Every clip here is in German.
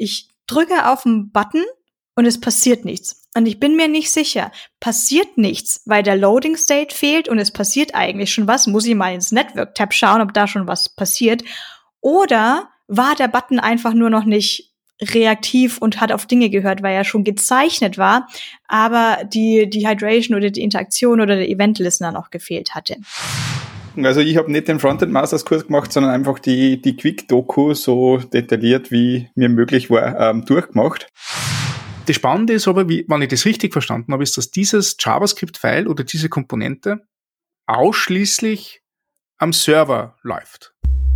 ich drücke auf einen Button und es passiert nichts. Und ich bin mir nicht sicher, passiert nichts, weil der Loading State fehlt und es passiert eigentlich schon was, muss ich mal ins Network-Tab schauen, ob da schon was passiert. Oder war der Button einfach nur noch nicht reaktiv und hat auf Dinge gehört, weil er schon gezeichnet war, aber die Hydration oder die Interaktion oder der Event-Listener noch gefehlt hatte. Also ich habe nicht den Frontend-Masters-Kurs gemacht, sondern einfach die Quick-Doku so detailliert, wie mir möglich war, durchgemacht. Das Spannende ist aber, wenn ich das richtig verstanden habe, ist, dass dieses JavaScript-File oder diese Komponente ausschließlich am Server läuft.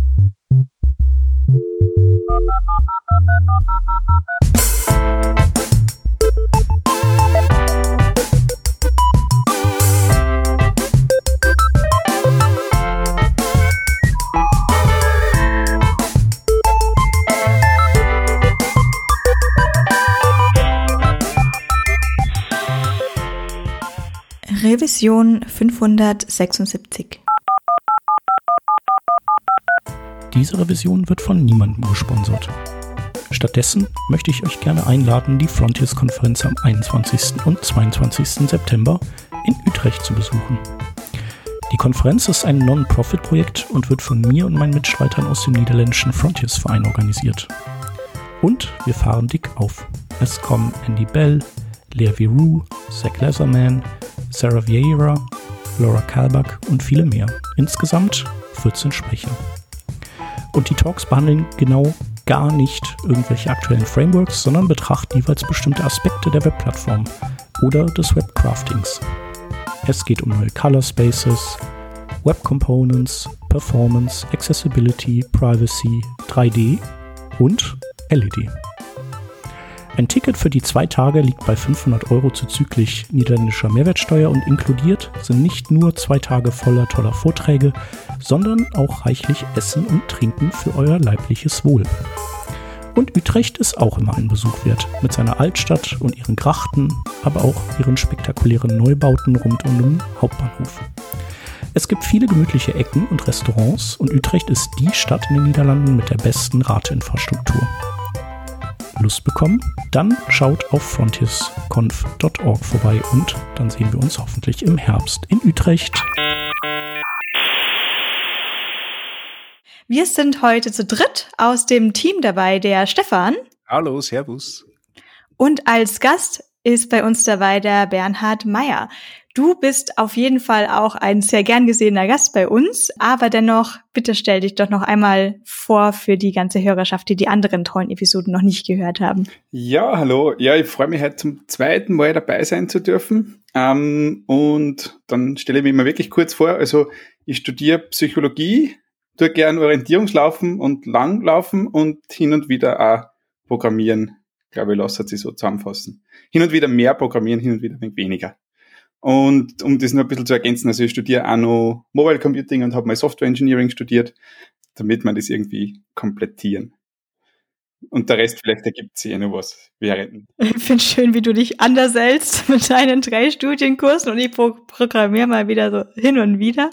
Revision 576. Diese Revision wird von niemandem gesponsert. Stattdessen möchte ich euch gerne einladen, die Frontiers-Konferenz am 21. und 22. September in Utrecht zu besuchen. Die Konferenz ist ein Non-Profit-Projekt und wird von mir und meinen Mitstreitern aus dem niederländischen Frontiers-Verein organisiert. Und wir fahren dick auf. Es kommen Andy Bell, Lea Viru, Zach Leatherman, Sarah Vieira, Laura Kalbach und viele mehr. Insgesamt 14 Sprecher. Und die Talks behandeln genau gar nicht irgendwelche aktuellen Frameworks, sondern betrachten jeweils bestimmte Aspekte der Webplattform oder des Webcraftings. Es geht um neue Color Spaces, Web Components, Performance, Accessibility, Privacy, 3D und LED. Ein Ticket für die 2 Tage liegt bei 500 € zuzüglich niederländischer Mehrwertsteuer und inkludiert sind nicht nur 2 Tage voller toller Vorträge, sondern auch reichlich Essen und Trinken für euer leibliches Wohl. Und Utrecht ist auch immer ein Besuch wert, mit seiner Altstadt und ihren Grachten, aber auch ihren spektakulären Neubauten rund um den Hauptbahnhof. Es gibt viele gemütliche Ecken und Restaurants und Utrecht ist die Stadt in den Niederlanden mit der besten Radinfrastruktur. Lust bekommen? Dann schaut auf frontiersconf.org vorbei und dann sehen wir uns hoffentlich im Herbst in Utrecht. Wir sind heute zu dritt aus dem Team dabei, der Stefan. Hallo, servus. Und als Gast ist bei uns dabei der Bernhard Meyer. Du bist auf jeden Fall auch ein sehr gern gesehener Gast bei uns, aber dennoch, bitte stell dich doch noch einmal vor für die ganze Hörerschaft, die anderen tollen Episoden noch nicht gehört haben. Ja, hallo. Ja, ich freue mich heute zum 2. Mal dabei sein zu dürfen. Und dann stelle ich mich mal wirklich kurz vor. Also ich studiere Psychologie, tue gern Orientierungslaufen und Langlaufen und hin und wieder auch Programmieren. Ich glaube, ich lasse es so zusammenfassen. Hin und wieder mehr Programmieren, hin und wieder ein wenig weniger. Und um das noch ein bisschen zu ergänzen, also ich studiere auch noch Mobile Computing und habe mal Software Engineering studiert, damit wir das irgendwie komplettieren. Und der Rest, vielleicht ergibt sich noch was während. Ich finde es schön, wie du dich anders hältst mit deinen 3 Studienkursen und ich programmiere mal wieder so hin und wieder.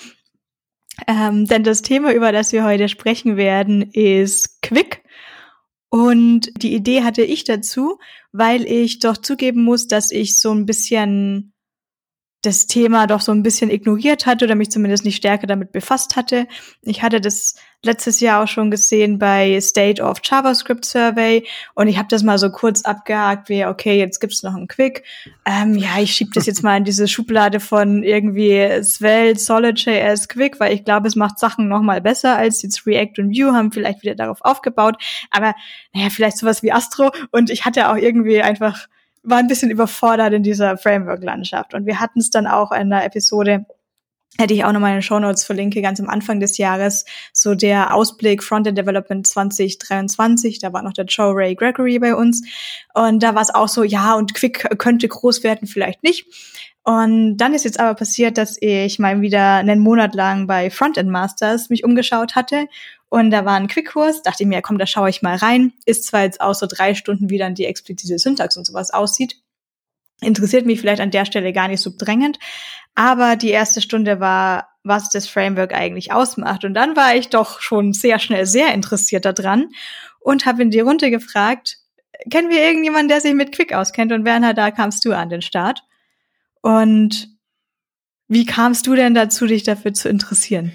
Denn das Thema, über das wir heute sprechen werden, ist Quick. Und die Idee hatte ich dazu, weil ich doch zugeben muss, dass ich so ein bisschen das Thema doch so ein bisschen ignoriert hatte oder mich zumindest nicht stärker damit befasst hatte. Ich hatte das letztes Jahr auch schon gesehen bei State of JavaScript Survey und ich habe das mal so kurz abgehakt, wie okay, jetzt gibt's noch einen Quick. Ja, ich schieb das jetzt mal in diese Schublade von irgendwie Svelte, Solid.js, Quick, weil ich glaube, es macht Sachen noch mal besser als jetzt React und Vue, haben vielleicht wieder darauf aufgebaut. Aber naja, vielleicht sowas wie Astro und ich hatte auch irgendwie einfach war ein bisschen überfordert in dieser Framework-Landschaft. Und wir hatten es dann auch in der Episode, hätte ich auch nochmal in den Shownotes verlinke, ganz am Anfang des Jahres, so der Ausblick Frontend Development 2023, da war noch der Joe Ray Gregory bei uns. Und da war es auch so, ja, und Quick könnte groß werden, vielleicht nicht. Und dann ist jetzt aber passiert, dass ich mal wieder einen Monat lang bei Frontend Masters mich umgeschaut hatte. Und da war ein Quick-Kurs, dachte ich mir, komm, da schaue ich mal rein. Ist zwar jetzt auch so 3 Stunden, wie dann die explizite Syntax und sowas aussieht. Interessiert mich vielleicht an der Stelle gar nicht so drängend. Aber die erste Stunde war was das Framework eigentlich ausmacht. Und dann war ich doch schon sehr schnell sehr interessiert daran und habe in die Runde gefragt, kennen wir irgendjemanden, der sich mit Quick auskennt? Und Werner, da kamst du an den Start. Und wie kamst du denn dazu, dich dafür zu interessieren?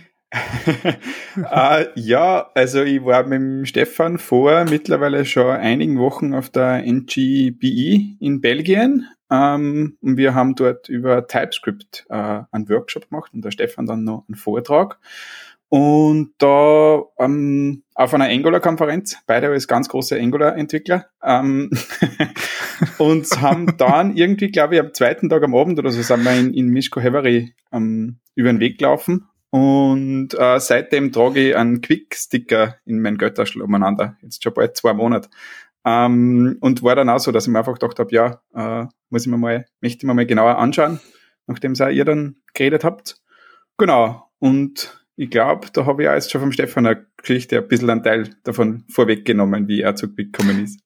Ja, also ich war mit dem Stefan vor mittlerweile schon einigen Wochen auf der NGBE in Belgien. Und wir haben dort über TypeScript einen Workshop gemacht und der Stefan dann noch einen Vortrag. Und da auf einer Angular-Konferenz, beide als ganz große Angular-Entwickler, und haben dann irgendwie, glaube ich, am zweiten Tag am Abend oder so sind wir in Miško Hevery über den Weg gelaufen. Und seitdem trage ich einen Quick-Sticker in meinen Götterschl umeinander. Jetzt schon bald 2 Monate. Und war dann auch so, dass ich mir einfach gedacht habe, ja, möchte ich mir mal genauer anschauen, nachdem ihr dann geredet habt. Genau. Und ich glaube, da habe ich auch jetzt schon vom Stefan eine Geschichte ein bisschen einen Teil davon vorweggenommen, wie er zu Quick gekommen ist.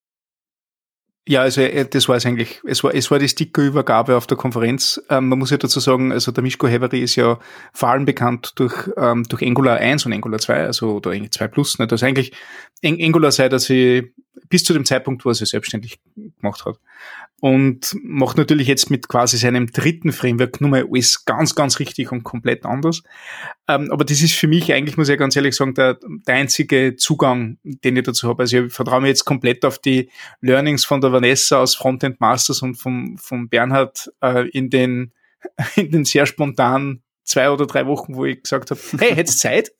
Ja, also das war es eigentlich. Es war die Stickerübergabe auf der Konferenz. Man muss ja dazu sagen, also der Miško Hevery ist ja vor allem bekannt durch Angular 1 und Angular 2, also oder eigentlich 2 Plus. Nicht? Also eigentlich Angular sei, dass sie bis zu dem Zeitpunkt, wo er sich selbstständig gemacht hat. Und macht natürlich jetzt mit quasi seinem dritten Framework nur mal alles ganz, ganz richtig und komplett anders. Aber das ist für mich eigentlich, muss ich ganz ehrlich sagen, der einzige Zugang, den ich dazu habe. Also ich vertraue mir jetzt komplett auf die Learnings von der Vanessa aus Frontend Masters und vom Bernhard in den sehr spontanen 2 oder 3 Wochen, wo ich gesagt habe, hey, hättest Zeit?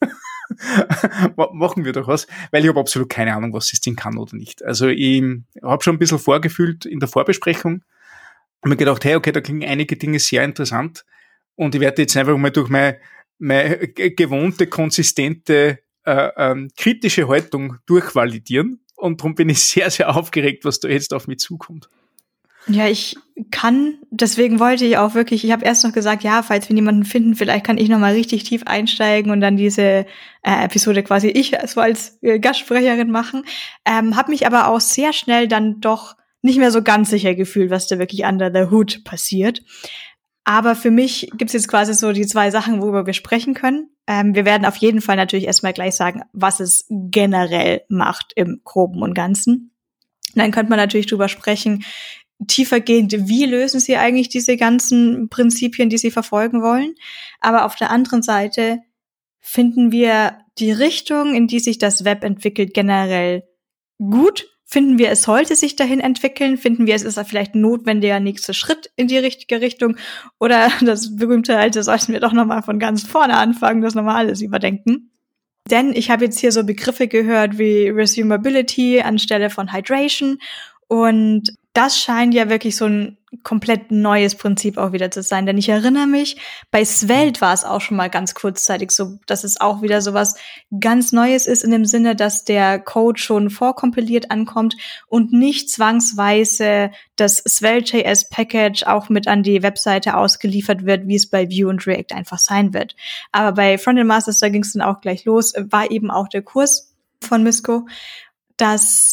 Machen wir doch was, weil ich habe absolut keine Ahnung, was das Ding kann oder nicht. Also ich habe schon ein bisschen vorgefühlt in der Vorbesprechung und mir gedacht, hey, okay, da klingen einige Dinge sehr interessant und ich werde jetzt einfach mal durch meine gewohnte, konsistente, kritische Haltung durchvalidieren und darum bin ich sehr, sehr aufgeregt, was da jetzt auf mich zukommt. Ja, deswegen wollte ich auch wirklich, ich habe erst noch gesagt, ja, falls wir niemanden finden, vielleicht kann ich noch mal richtig tief einsteigen und dann diese Episode quasi ich so als Gastsprecherin machen. Habe mich aber auch sehr schnell dann doch nicht mehr so ganz sicher gefühlt, was da wirklich under the hood passiert. Aber für mich gibt's jetzt quasi so die 2 Sachen, worüber wir sprechen können. Wir werden auf jeden Fall natürlich erstmal gleich sagen, was es generell macht im Groben und Ganzen. Und dann könnte man natürlich drüber sprechen, tiefergehend, wie lösen sie eigentlich diese ganzen Prinzipien, die sie verfolgen wollen. Aber auf der anderen Seite finden wir die Richtung, in die sich das Web entwickelt, generell gut. Finden wir, es sollte sich dahin entwickeln? Finden wir, es ist vielleicht ein notwendiger nächster Schritt in die richtige Richtung? Oder das berühmte alte, sollten wir doch nochmal von ganz vorne anfangen, das nochmal alles überdenken? Denn ich habe jetzt hier so Begriffe gehört wie Resumability anstelle von Hydration und das scheint ja wirklich so ein komplett neues Prinzip auch wieder zu sein. Denn ich erinnere mich, bei Svelte war es auch schon mal ganz kurzzeitig so, dass es auch wieder so was ganz Neues ist in dem Sinne, dass der Code schon vorkompiliert ankommt und nicht zwangsweise das Svelte.js-Package auch mit an die Webseite ausgeliefert wird, wie es bei Vue und React einfach sein wird. Aber bei Frontend Masters, da ging es dann auch gleich los, war eben auch der Kurs von Miško, dass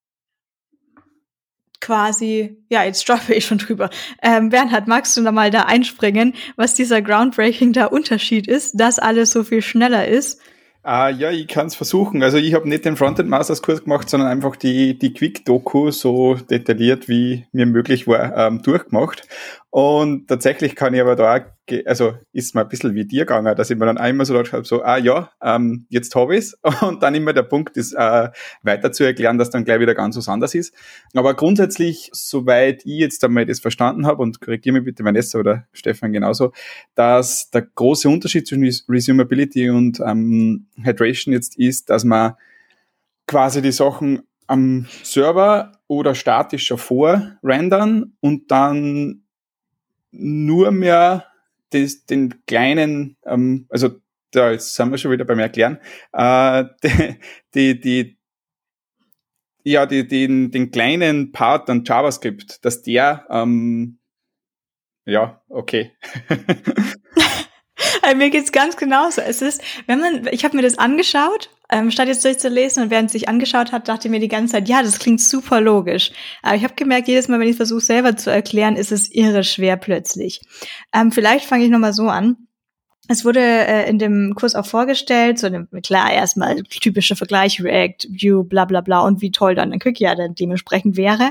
quasi, ja, jetzt droppe ich schon drüber. Bernhard, magst du noch mal da einspringen, was dieser groundbreaking da Unterschied ist, dass alles so viel schneller ist? Ja, ich kann es versuchen. Also ich habe nicht den Frontend Masters Kurs gemacht, sondern einfach die Quick-Doku so detailliert, wie mir möglich war, durchgemacht. Und tatsächlich kann ich aber da auch, also ist mir ein bisschen wie dir gegangen, dass ich mir dann einmal so gedacht habe, so, jetzt habe ich's. Und dann immer der Punkt ist, weiter zu erklären, dass dann gleich wieder ganz was anderes ist. Aber grundsätzlich, soweit ich jetzt einmal das verstanden habe, und korrigiere mich bitte Vanessa oder Stefan genauso, dass der große Unterschied zwischen Resumability und Hydration jetzt ist, dass man quasi die Sachen am Server oder statisch schon vorrendern und dann nur mehr den kleinen, jetzt sind wir schon wieder beim Erklären, den kleinen Part an JavaScript, dass der, okay. Mir geht's ganz genauso. Es ist, ich habe mir das angeschaut, statt jetzt durchzulesen und während ich sich angeschaut hat, dachte ich mir die ganze Zeit, ja, das klingt super logisch. Aber ich habe gemerkt, jedes Mal, wenn ich versuche selber zu erklären, ist es irre schwer plötzlich. Vielleicht fange ich nochmal so an. Es wurde in dem Kurs auch vorgestellt, klar, erstmal typische Vergleich, React, Vue, bla bla bla und wie toll dann ein Quickie dann dementsprechend wäre.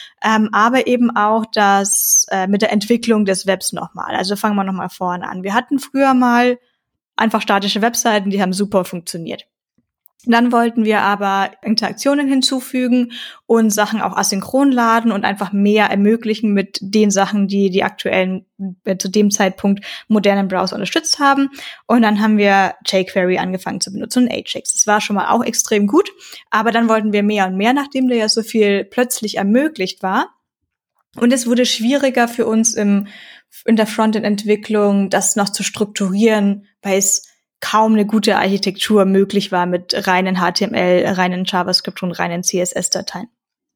Aber eben auch das mit der Entwicklung des Webs nochmal. Also fangen wir nochmal vorne an. Wir hatten früher mal einfach statische Webseiten, die haben super funktioniert. Dann wollten wir aber Interaktionen hinzufügen und Sachen auch asynchron laden und einfach mehr ermöglichen mit den Sachen, die aktuellen, zu dem Zeitpunkt modernen Browser unterstützt haben. Und dann haben wir jQuery angefangen zu benutzen und Ajax. Das war schon mal auch extrem gut, aber dann wollten wir mehr und mehr, nachdem da ja so viel plötzlich ermöglicht war. Und es wurde schwieriger für uns in der Frontend-Entwicklung, das noch zu strukturieren, weil es kaum eine gute Architektur möglich war mit reinen HTML, reinen JavaScript und reinen CSS-Dateien.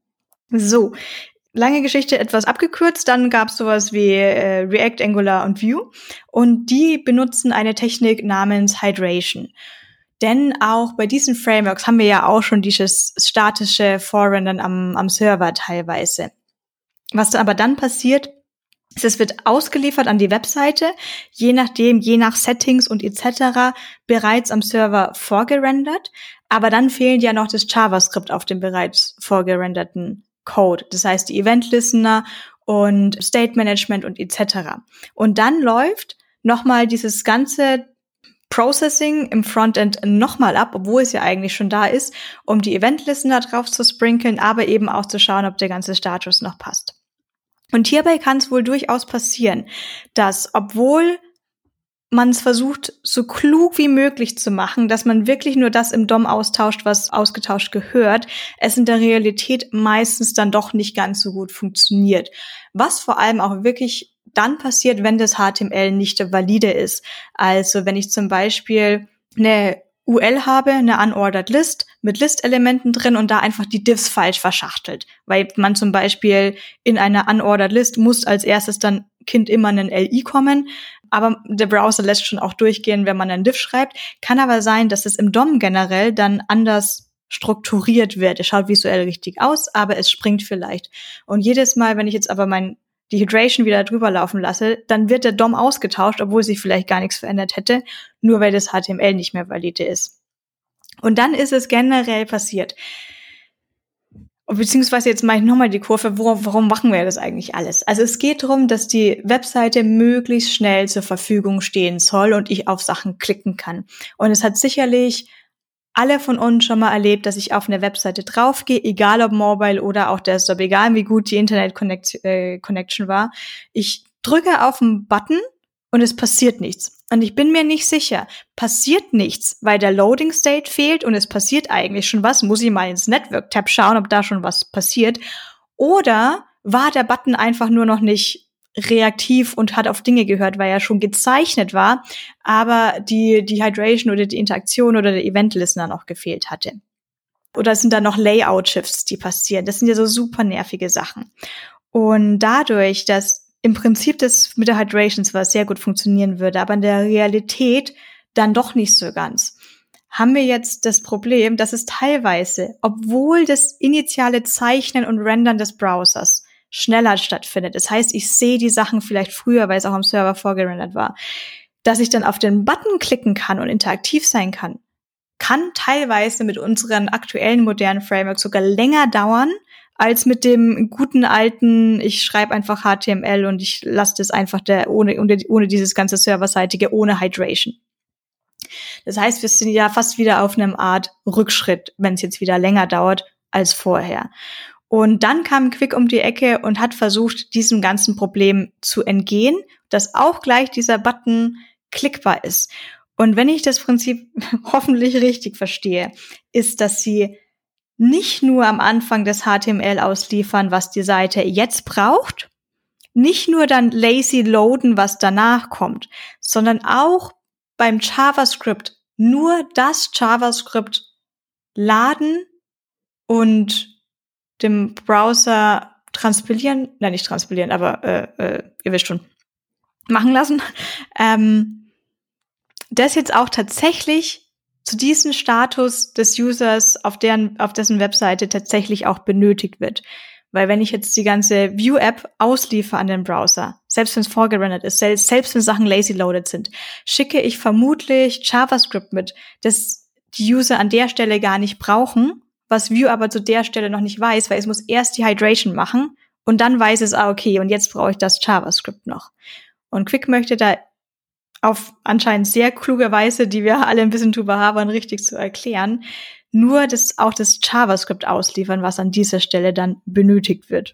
So, lange Geschichte etwas abgekürzt, dann gab es sowas wie React, Angular und Vue und die benutzen eine Technik namens Hydration. Denn auch bei diesen Frameworks haben wir ja auch schon dieses statische Vorrendern am Server teilweise. Was aber dann passiert, es wird ausgeliefert an die Webseite, je nach Settings und etc. bereits am Server vorgerendert, aber dann fehlt ja noch das JavaScript auf dem bereits vorgerenderten Code. Das heißt, die Event-Listener und State Management und etc. Und dann läuft nochmal dieses ganze Processing im Frontend nochmal ab, obwohl es ja eigentlich schon da ist, um die Event-Listener drauf zu sprinkeln, aber eben auch zu schauen, ob der ganze Status noch passt. Und hierbei kann es wohl durchaus passieren, dass, obwohl man es versucht, so klug wie möglich zu machen, dass man wirklich nur das im DOM austauscht, was ausgetauscht gehört, es in der Realität meistens dann doch nicht ganz so gut funktioniert. Was vor allem auch wirklich dann passiert, wenn das HTML nicht valide ist. Also wenn ich zum Beispiel eine UL habe, eine Unordered List mit List-Elementen drin und da einfach die Diffs falsch verschachtelt. Weil man zum Beispiel in einer Unordered List muss als erstes dann Kind immer einen LI kommen, aber der Browser lässt schon auch durchgehen, wenn man einen Diff schreibt. Kann aber sein, dass es im DOM generell dann anders strukturiert wird. Es schaut visuell richtig aus, aber es springt vielleicht. Und jedes Mal, wenn ich jetzt aber die Hydration wieder drüber laufen lasse, dann wird der DOM ausgetauscht, obwohl sich vielleicht gar nichts verändert hätte, nur weil das HTML nicht mehr valide ist. Und dann ist es generell passiert. Beziehungsweise jetzt mache ich nochmal die Kurve, warum machen wir das eigentlich alles? Also es geht darum, dass die Webseite möglichst schnell zur Verfügung stehen soll und ich auf Sachen klicken kann. Und es hat sicherlich alle von uns schon mal erlebt, dass ich auf eine Webseite draufgehe, egal ob Mobile oder auch Desktop, egal wie gut die Internet-Connection war. Ich drücke auf einen Button und es passiert nichts. Und ich bin mir nicht sicher, passiert nichts, weil der Loading State fehlt und es passiert eigentlich schon was, muss ich mal ins Network-Tab schauen, ob da schon was passiert. Oder war der Button einfach nur noch nicht reaktiv und hat auf Dinge gehört, weil er schon gezeichnet war, aber die Hydration oder die Interaktion oder der Event-Listener noch gefehlt hatte. Oder es sind da noch Layout-Shifts, die passieren. Das sind ja so super nervige Sachen. Und dadurch, dass im Prinzip das mit der Hydration zwar sehr gut funktionieren würde, aber in der Realität dann doch nicht so ganz, haben wir jetzt das Problem, dass es teilweise, obwohl das initiale Zeichnen und Rendern des Browsers schneller stattfindet, das heißt, ich sehe die Sachen vielleicht früher, weil es auch am Server vorgerendert war, dass ich dann auf den Button klicken kann und interaktiv sein kann teilweise mit unseren aktuellen modernen Frameworks sogar länger dauern, als mit dem guten alten, ich schreibe einfach HTML und ich lasse das einfach ohne dieses ganze Serverseitige, ohne Hydration. Das heißt, wir sind ja fast wieder auf einem Art Rückschritt, wenn es jetzt wieder länger dauert als vorher. Und dann kam Quick um die Ecke und hat versucht, diesem ganzen Problem zu entgehen, dass auch gleich dieser Button klickbar ist. Und wenn ich das Prinzip hoffentlich richtig verstehe, ist, dass sie nicht nur am Anfang des HTML ausliefern, was die Seite jetzt braucht, nicht nur dann lazy loaden, was danach kommt, sondern auch beim JavaScript nur das JavaScript laden und dem Browser nicht transpilieren, aber ihr wisst schon, machen lassen. Das jetzt auch tatsächlich zu diesem Status des Users auf dessen Webseite tatsächlich auch benötigt wird. Weil wenn ich jetzt die ganze View-App ausliefere an den Browser, selbst wenn es vorgerendert ist, selbst wenn Sachen lazy-loaded sind, schicke ich vermutlich JavaScript mit, das die User an der Stelle gar nicht brauchen, was Vue aber zu der Stelle noch nicht weiß, weil es muss erst die Hydration machen und dann weiß es, okay, und jetzt brauche ich das JavaScript noch. Und Quick möchte da auf anscheinend sehr kluge Weise, die wir alle ein bisschen drüber haben, richtig zu erklären, nur das JavaScript ausliefern, was an dieser Stelle dann benötigt wird.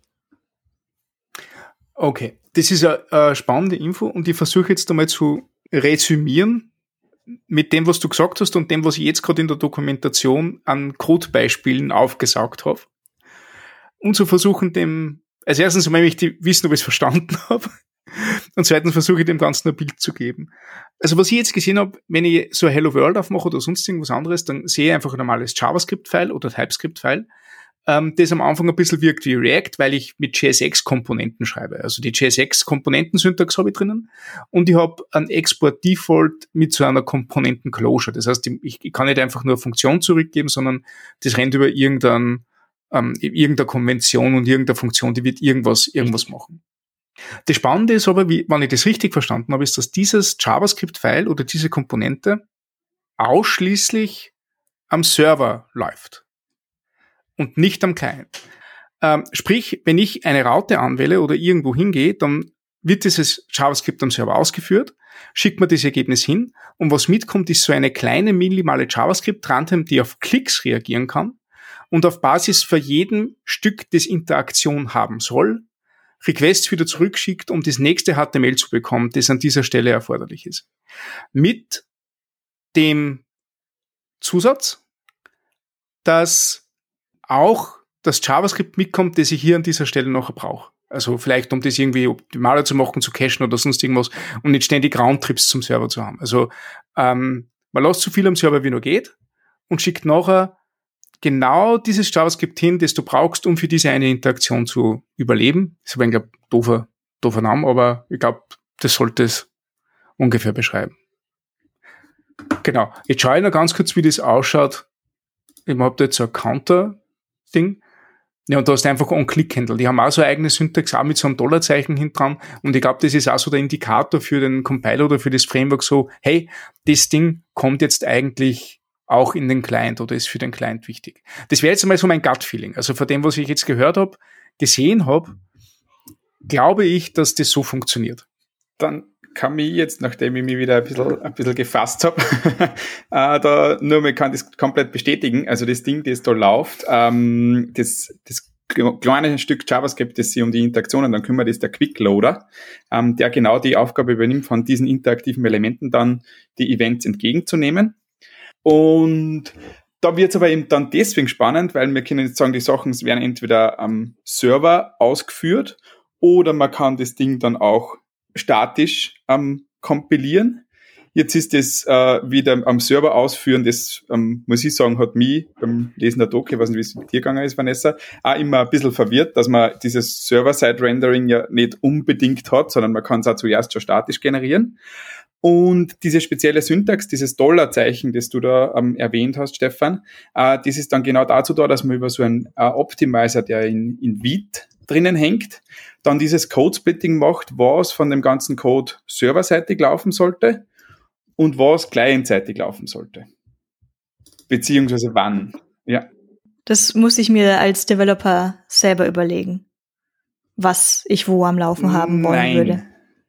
Okay, das ist eine spannende Info und ich versuche jetzt einmal zu resümieren mit dem, was du gesagt hast und dem, was ich jetzt gerade in der Dokumentation an Codebeispielen aufgesaugt habe. Und zu versuchen, als erstens möchte ich wissen, ob ich es verstanden habe. Und zweitens versuche ich dem Ganzen ein Bild zu geben. Also was ich jetzt gesehen habe, wenn ich so ein Hello World aufmache oder sonst irgendwas anderes, dann sehe ich einfach ein normales JavaScript-File oder TypeScript-File, das am Anfang ein bisschen wirkt wie React, weil ich mit JSX-Komponenten schreibe. Also die JSX-Komponenten-Syntax habe ich drinnen und ich habe einen Export-Default mit so einer Komponenten-Closure. Das heißt, ich kann nicht einfach nur eine Funktion zurückgeben, sondern das rennt über irgendeine Konvention und irgendeine Funktion, die wird irgendwas machen. Das Spannende ist aber, wenn ich das richtig verstanden habe, ist, dass dieses JavaScript-File oder diese Komponente ausschließlich am Server läuft und nicht am Client. Sprich, wenn ich eine Route anwähle oder irgendwo hingehe, dann wird dieses JavaScript am Server ausgeführt, schickt mir das Ergebnis hin und was mitkommt, ist so eine kleine minimale JavaScript-Runtime, die auf Klicks reagieren kann und auf Basis für jedem Stück, das Interaktion haben soll, Requests wieder zurückschickt, um das nächste HTML zu bekommen, das an dieser Stelle erforderlich ist. Mit dem Zusatz, dass auch das JavaScript mitkommt, das ich hier an dieser Stelle noch brauche. Also vielleicht, um das irgendwie optimaler zu machen, zu cachen oder sonst irgendwas und nicht ständig Roundtrips zum Server zu haben. Also man lässt so viel am Server, wie nur geht und schickt nachher genau dieses JavaScript hin, das du brauchst, um für diese eine Interaktion zu überleben. Das ist ein doofer Name, aber ich glaube, das sollte es ungefähr beschreiben. Genau. Jetzt schaue ich noch ganz kurz, wie das ausschaut. Ich habe da jetzt so ein Counter-Ding. Ja, und da hast du einfach On-Click-Handle. Die haben auch so eine eigene Syntax, auch mit so einem $-Zeichen hinten dran. Und ich glaube, das ist auch so der Indikator für den Compiler oder für das Framework so, hey, das Ding kommt jetzt eigentlich auch in den Client oder ist für den Client wichtig. Das wäre jetzt einmal so mein Gut-Feeling. Also von dem, was ich jetzt gehört habe, gesehen habe, glaube ich, dass das so funktioniert. Dann kann mich jetzt, nachdem ich mich wieder ein bisschen gefasst habe, kann das komplett bestätigen. Also das Ding, das da läuft, das kleine Stück JavaScript, das sich um die Interaktionen dann kümmert, ist der Quick Loader, der genau die Aufgabe übernimmt, von diesen interaktiven Elementen dann die Events entgegenzunehmen. Und da wird es aber eben dann deswegen spannend, weil wir können jetzt sagen, die Sachen werden entweder am Server ausgeführt oder man kann das Ding dann auch statisch kompilieren. Jetzt ist das wieder am Server ausführen, das muss ich sagen, hat mich beim Lesen der Doku, ich weiß nicht, wie es mit dir gegangen ist, Vanessa, auch immer ein bisschen verwirrt, dass man dieses Server-Side-Rendering ja nicht unbedingt hat, sondern man kann es auch zuerst schon statisch generieren. Und diese spezielle Syntax, dieses $-Zeichen, das du da erwähnt hast, Stefan, das ist dann genau dazu da, dass man über so einen Optimizer, der in Vite drinnen hängt, dann dieses Code-Splitting macht, was von dem ganzen Code serverseitig laufen sollte und was clientseitig laufen sollte. Beziehungsweise wann. Ja. Das muss ich mir als Developer selber überlegen, was ich wo am Laufen haben wollen würde.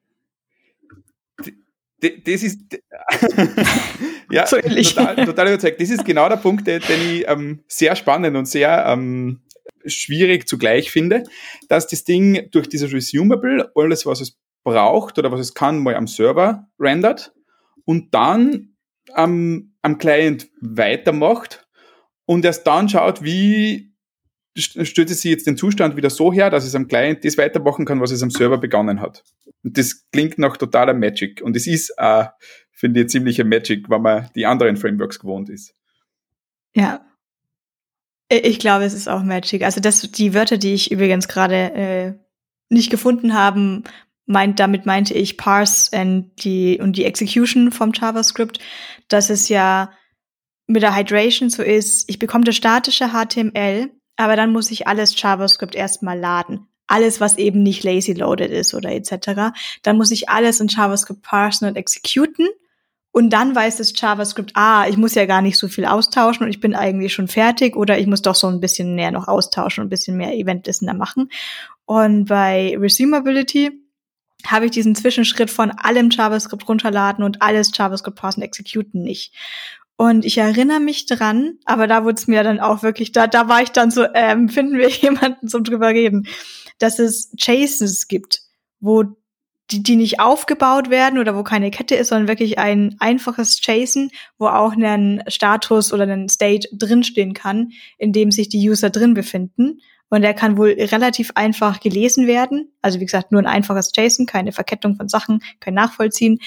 Das ist ja so total überzeugt. Das ist genau der Punkt, den ich sehr spannend und sehr schwierig zugleich finde, dass das Ding durch dieses Resumable alles, was es braucht oder was es kann, mal am Server rendert und dann am Client weitermacht und erst dann schaut, wie stellt es sich jetzt den Zustand wieder so her, dass es am Client das weitermachen kann, was es am Server begonnen hat. Und das klingt nach totaler Magic. Und es ist, finde ich, ziemliche Magic, wenn man die anderen Frameworks gewohnt ist. Ja. Ich glaube, es ist auch Magic. Also die Wörter, die ich übrigens gerade nicht gefunden habe, damit meinte ich Parse und die Execution vom JavaScript, dass es ja mit der Hydration so ist, ich bekomme das statische HTML, aber dann muss ich alles JavaScript erstmal laden. Alles, was eben nicht lazy loaded ist oder etc. Dann muss ich alles in JavaScript parsen und executen. Und dann weiß das JavaScript, ich muss ja gar nicht so viel austauschen und ich bin eigentlich schon fertig oder ich muss doch so ein bisschen mehr noch austauschen und ein bisschen mehr Event-Listener machen. Und bei Resumability habe ich diesen Zwischenschritt von allem JavaScript runterladen und alles JavaScript parsen und executen nicht. Und ich erinnere mich dran, aber da wurde es mir dann auch wirklich, da war ich dann so, finden wir jemanden zum drüber reden, dass es JSONs gibt, wo die nicht aufgebaut werden oder wo keine Kette ist, sondern wirklich ein einfaches JSON, wo auch ein Status oder ein State drinstehen kann, in dem sich die User drin befinden. Und der kann wohl relativ einfach gelesen werden. Also wie gesagt, nur ein einfaches JSON, keine Verkettung von Sachen, kein Nachvollziehen.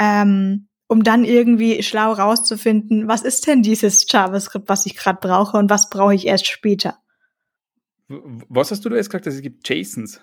Um dann irgendwie schlau rauszufinden, was ist denn dieses JavaScript, was ich gerade brauche und was brauche ich erst später. Was hast du da jetzt gesagt, dass es gibt JSONs?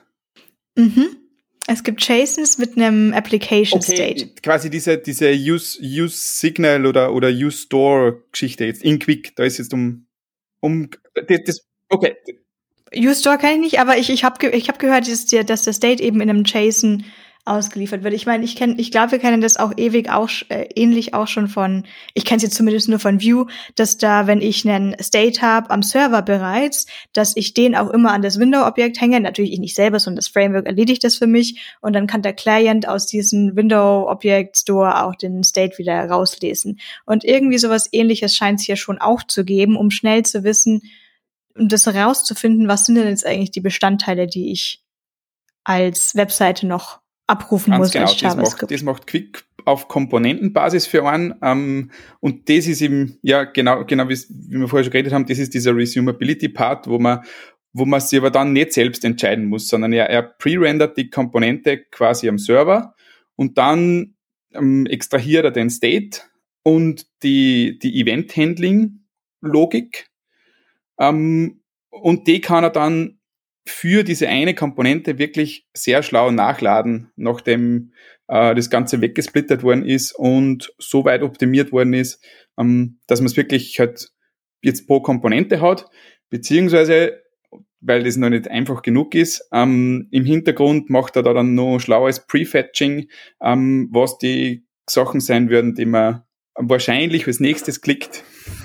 Es gibt JSONs mit einem Application State. Quasi diese Use Signal oder Use Store Geschichte jetzt in Quick, da ist jetzt um das, okay. Use Store kann ich nicht, aber ich hab gehört, dass der State eben in einem JSON ausgeliefert wird. Ich meine, ich glaube, wir kennen das auch ähnlich auch schon von, ich kenne es jetzt zumindest nur von Vue, dass da, wenn ich einen State habe am Server bereits, dass ich den auch immer an das Window-Objekt hänge. Natürlich ich nicht selber, sondern das Framework erledigt das für mich und dann kann der Client aus diesem Window-Objekt-Store auch den State wieder rauslesen. Und irgendwie sowas Ähnliches scheint es hier schon auch zu geben, um schnell zu wissen, um das herauszufinden, was sind denn jetzt eigentlich die Bestandteile, die ich als Webseite noch abrufen Ganz muss genau, als JavaScript. das macht Quick auf Komponentenbasis für einen. Und das ist eben, ja, genau wie wir vorher schon geredet haben, das ist dieser Resumability-Part, wo man sich aber dann nicht selbst entscheiden muss, sondern er pre-rendert die Komponente quasi am Server und dann extrahiert er den State und die Event-Handling-Logik. Und die kann er dann für diese eine Komponente wirklich sehr schlau nachladen, nachdem das Ganze weggesplittert worden ist und so weit optimiert worden ist, dass man es wirklich halt jetzt pro Komponente hat, beziehungsweise, weil das noch nicht einfach genug ist, im Hintergrund macht er da dann noch schlaues Prefetching, was die Sachen sein würden, die man wahrscheinlich als nächstes klickt.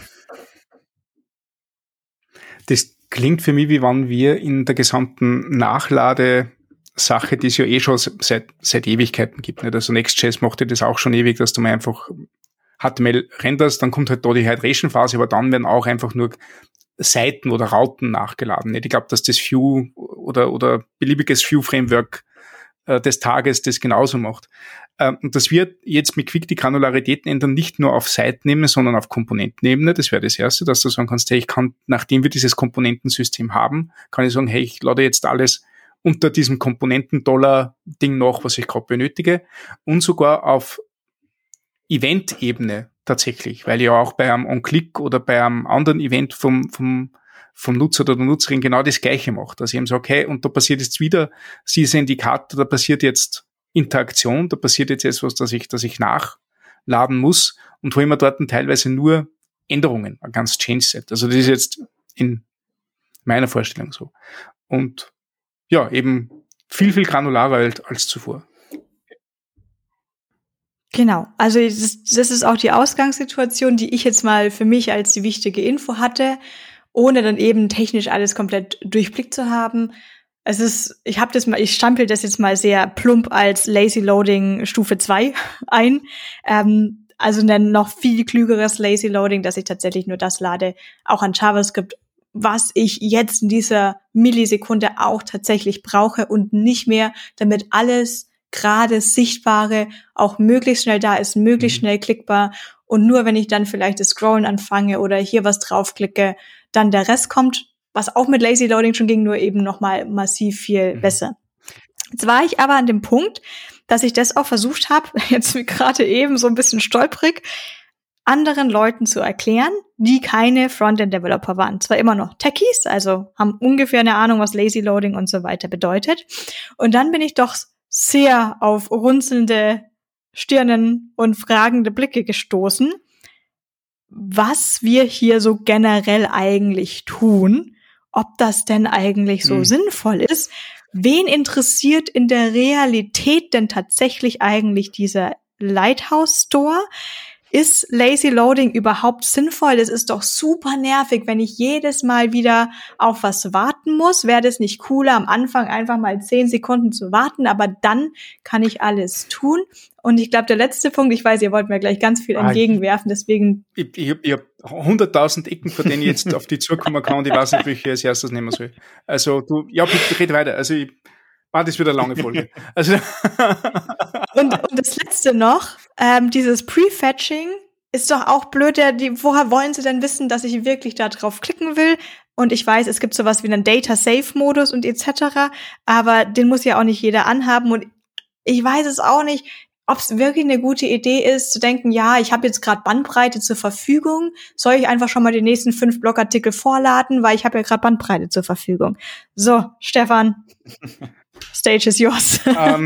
Das klingt für mich, wie wenn wir in der gesamten Nachladesache, die es ja schon seit Ewigkeiten gibt. Nicht? Also Next.js macht ja das auch schon ewig, dass du mal einfach HTML renderst, dann kommt halt da die Hydration-Phase, aber dann werden auch einfach nur Seiten oder Routen nachgeladen. Nicht? Ich glaube, dass das Vue oder beliebiges Vue-Framework des Tages das genauso macht. Und das wird jetzt mit Quick die Granularitäten ändern, nicht nur auf Seitenebene, sondern auf Komponentenebene. Das wäre das Erste, dass du sagen kannst, hey, ich kann, nachdem wir dieses Komponentensystem haben, kann ich sagen, hey, ich lade jetzt alles unter diesem Komponenten-Dollar-Ding nach, was ich gerade benötige. Und sogar auf Event-Ebene tatsächlich, weil ich ja auch bei einem On-Click oder bei einem anderen Event vom Nutzer oder der Nutzerin genau das Gleiche macht. Also ich eben sage, okay, und da passiert jetzt wieder dieser Indikator, da passiert jetzt Interaktion, da passiert jetzt etwas, dass ich nachladen muss und hole mir dort teilweise nur Änderungen, ein ganz Change-Set. Also das ist jetzt in meiner Vorstellung so. Und ja, eben viel granularer als zuvor. Genau, also das ist auch die Ausgangssituation, die ich jetzt mal für mich als die wichtige Info hatte, ohne dann eben technisch alles komplett durchblickt zu haben. Ich stampel das jetzt mal sehr plump als Lazy Loading Stufe 2 ein. Also ein noch viel klügeres Lazy Loading, dass ich tatsächlich nur das lade, auch an JavaScript, was ich jetzt in dieser Millisekunde auch tatsächlich brauche und nicht mehr, damit alles gerade Sichtbare auch möglichst schnell da ist, möglichst schnell klickbar. Und nur wenn ich dann vielleicht das Scrollen anfange oder hier was draufklicke, dann der Rest kommt, was auch mit Lazy Loading schon ging, nur eben nochmal massiv viel besser. Jetzt war ich aber an dem Punkt, dass ich das auch versucht habe, jetzt gerade eben so ein bisschen stolperig, anderen Leuten zu erklären, die keine Frontend-Developer waren. Zwar immer noch Techies, also haben ungefähr eine Ahnung, was Lazy Loading und so weiter bedeutet. Und dann bin ich doch sehr auf runzelnde Stirnen und fragende Blicke gestoßen, was wir hier so generell eigentlich tun ob das denn eigentlich so sinnvoll ist. Wen interessiert in der Realität denn tatsächlich eigentlich dieser Lighthouse Store? Ist Lazy Loading überhaupt sinnvoll? Das ist doch super nervig, wenn ich jedes Mal wieder auf was warten muss. Wäre das nicht cooler, am Anfang einfach mal 10 Sekunden zu warten, aber dann kann ich alles tun. Und ich glaube, der letzte Punkt, ich weiß, ihr wollt mir gleich ganz viel entgegenwerfen, deswegen... Ich hab 100.000 Ecken, von denen ich jetzt auf die zukommen kann und ich weiß nicht, welche ich als erstes nehmen soll. Also bitte red weiter. Also das ist wieder eine lange Folge. Also und das letzte noch, dieses Prefetching ist doch auch blöd. Woher wollen sie denn wissen, dass ich wirklich da drauf klicken will? Und ich weiß, es gibt sowas wie einen Data-Safe-Modus und etc., aber den muss ja auch nicht jeder anhaben. Und ich weiß es auch nicht, ob es wirklich eine gute Idee ist, zu denken, ja, ich habe jetzt gerade Bandbreite zur Verfügung, soll ich einfach schon mal die nächsten 5 Blogartikel vorladen, weil ich habe ja gerade Bandbreite zur Verfügung. So, Stefan, Stage is yours.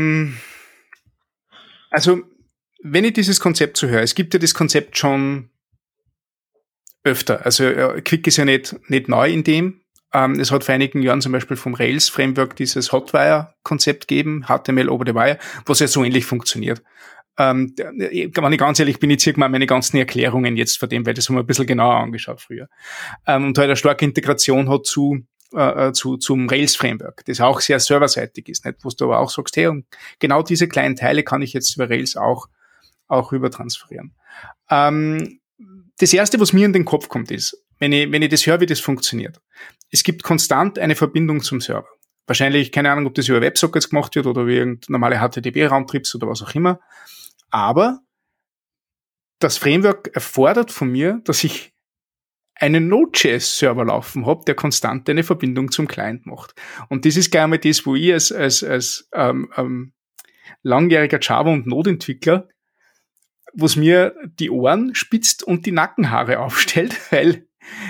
Also, wenn ich dieses Konzept so höre, es gibt ja das Konzept schon öfter. Also, Qwik ist ja nicht neu in dem. Es hat vor einigen Jahren zum Beispiel vom Rails-Framework dieses Hotwire-Konzept gegeben, HTML over the wire, was ja so ähnlich funktioniert. Wenn ich ganz ehrlich bin, ich ziehe mal meine ganzen Erklärungen jetzt von dem, weil das haben wir ein bisschen genauer angeschaut früher. Und halt eine starke Integration hat zum Rails-Framework, das auch sehr serverseitig ist, nicht? Wo du aber auch sagst, hey, und genau diese kleinen Teile kann ich jetzt über Rails auch rüber transferieren. Das erste, was mir in den Kopf kommt, ist, wenn ich das höre, wie das funktioniert. Es gibt konstant eine Verbindung zum Server. Wahrscheinlich, keine Ahnung, ob das über WebSockets gemacht wird oder wie irgendeine normale HTTP-Roundtrips oder was auch immer. Aber das Framework erfordert von mir, dass ich einen Node.js-Server laufen habe, der konstant eine Verbindung zum Client macht. Und das ist gleich einmal das, wo ich als langjähriger Java- und Node-Entwickler, was mir die Ohren spitzt und die Nackenhaare aufstellt, weil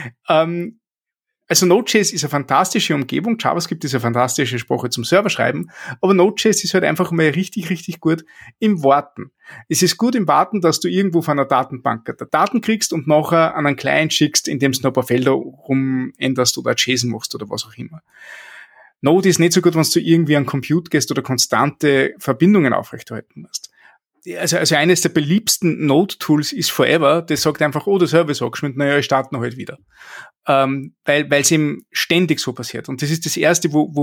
also Node.js ist eine fantastische Umgebung, JavaScript ist eine fantastische Sprache zum Serverschreiben, aber Node.js ist halt einfach mal richtig, richtig gut im Warten. Es ist gut im Warten, dass du irgendwo von einer Datenbank Daten kriegst und nachher an einen Client schickst, indem du noch ein paar Felder rumänderst oder JSON machst oder was auch immer. Node ist nicht so gut, wenn du irgendwie an Compute gehst oder konstante Verbindungen aufrechterhalten musst. Also eines der beliebsten Node-Tools ist Forever, das sagt einfach, der Server sagt geschwind, naja, ich starte noch halt wieder. Weil es eben ständig so passiert. Und das ist das Erste, wo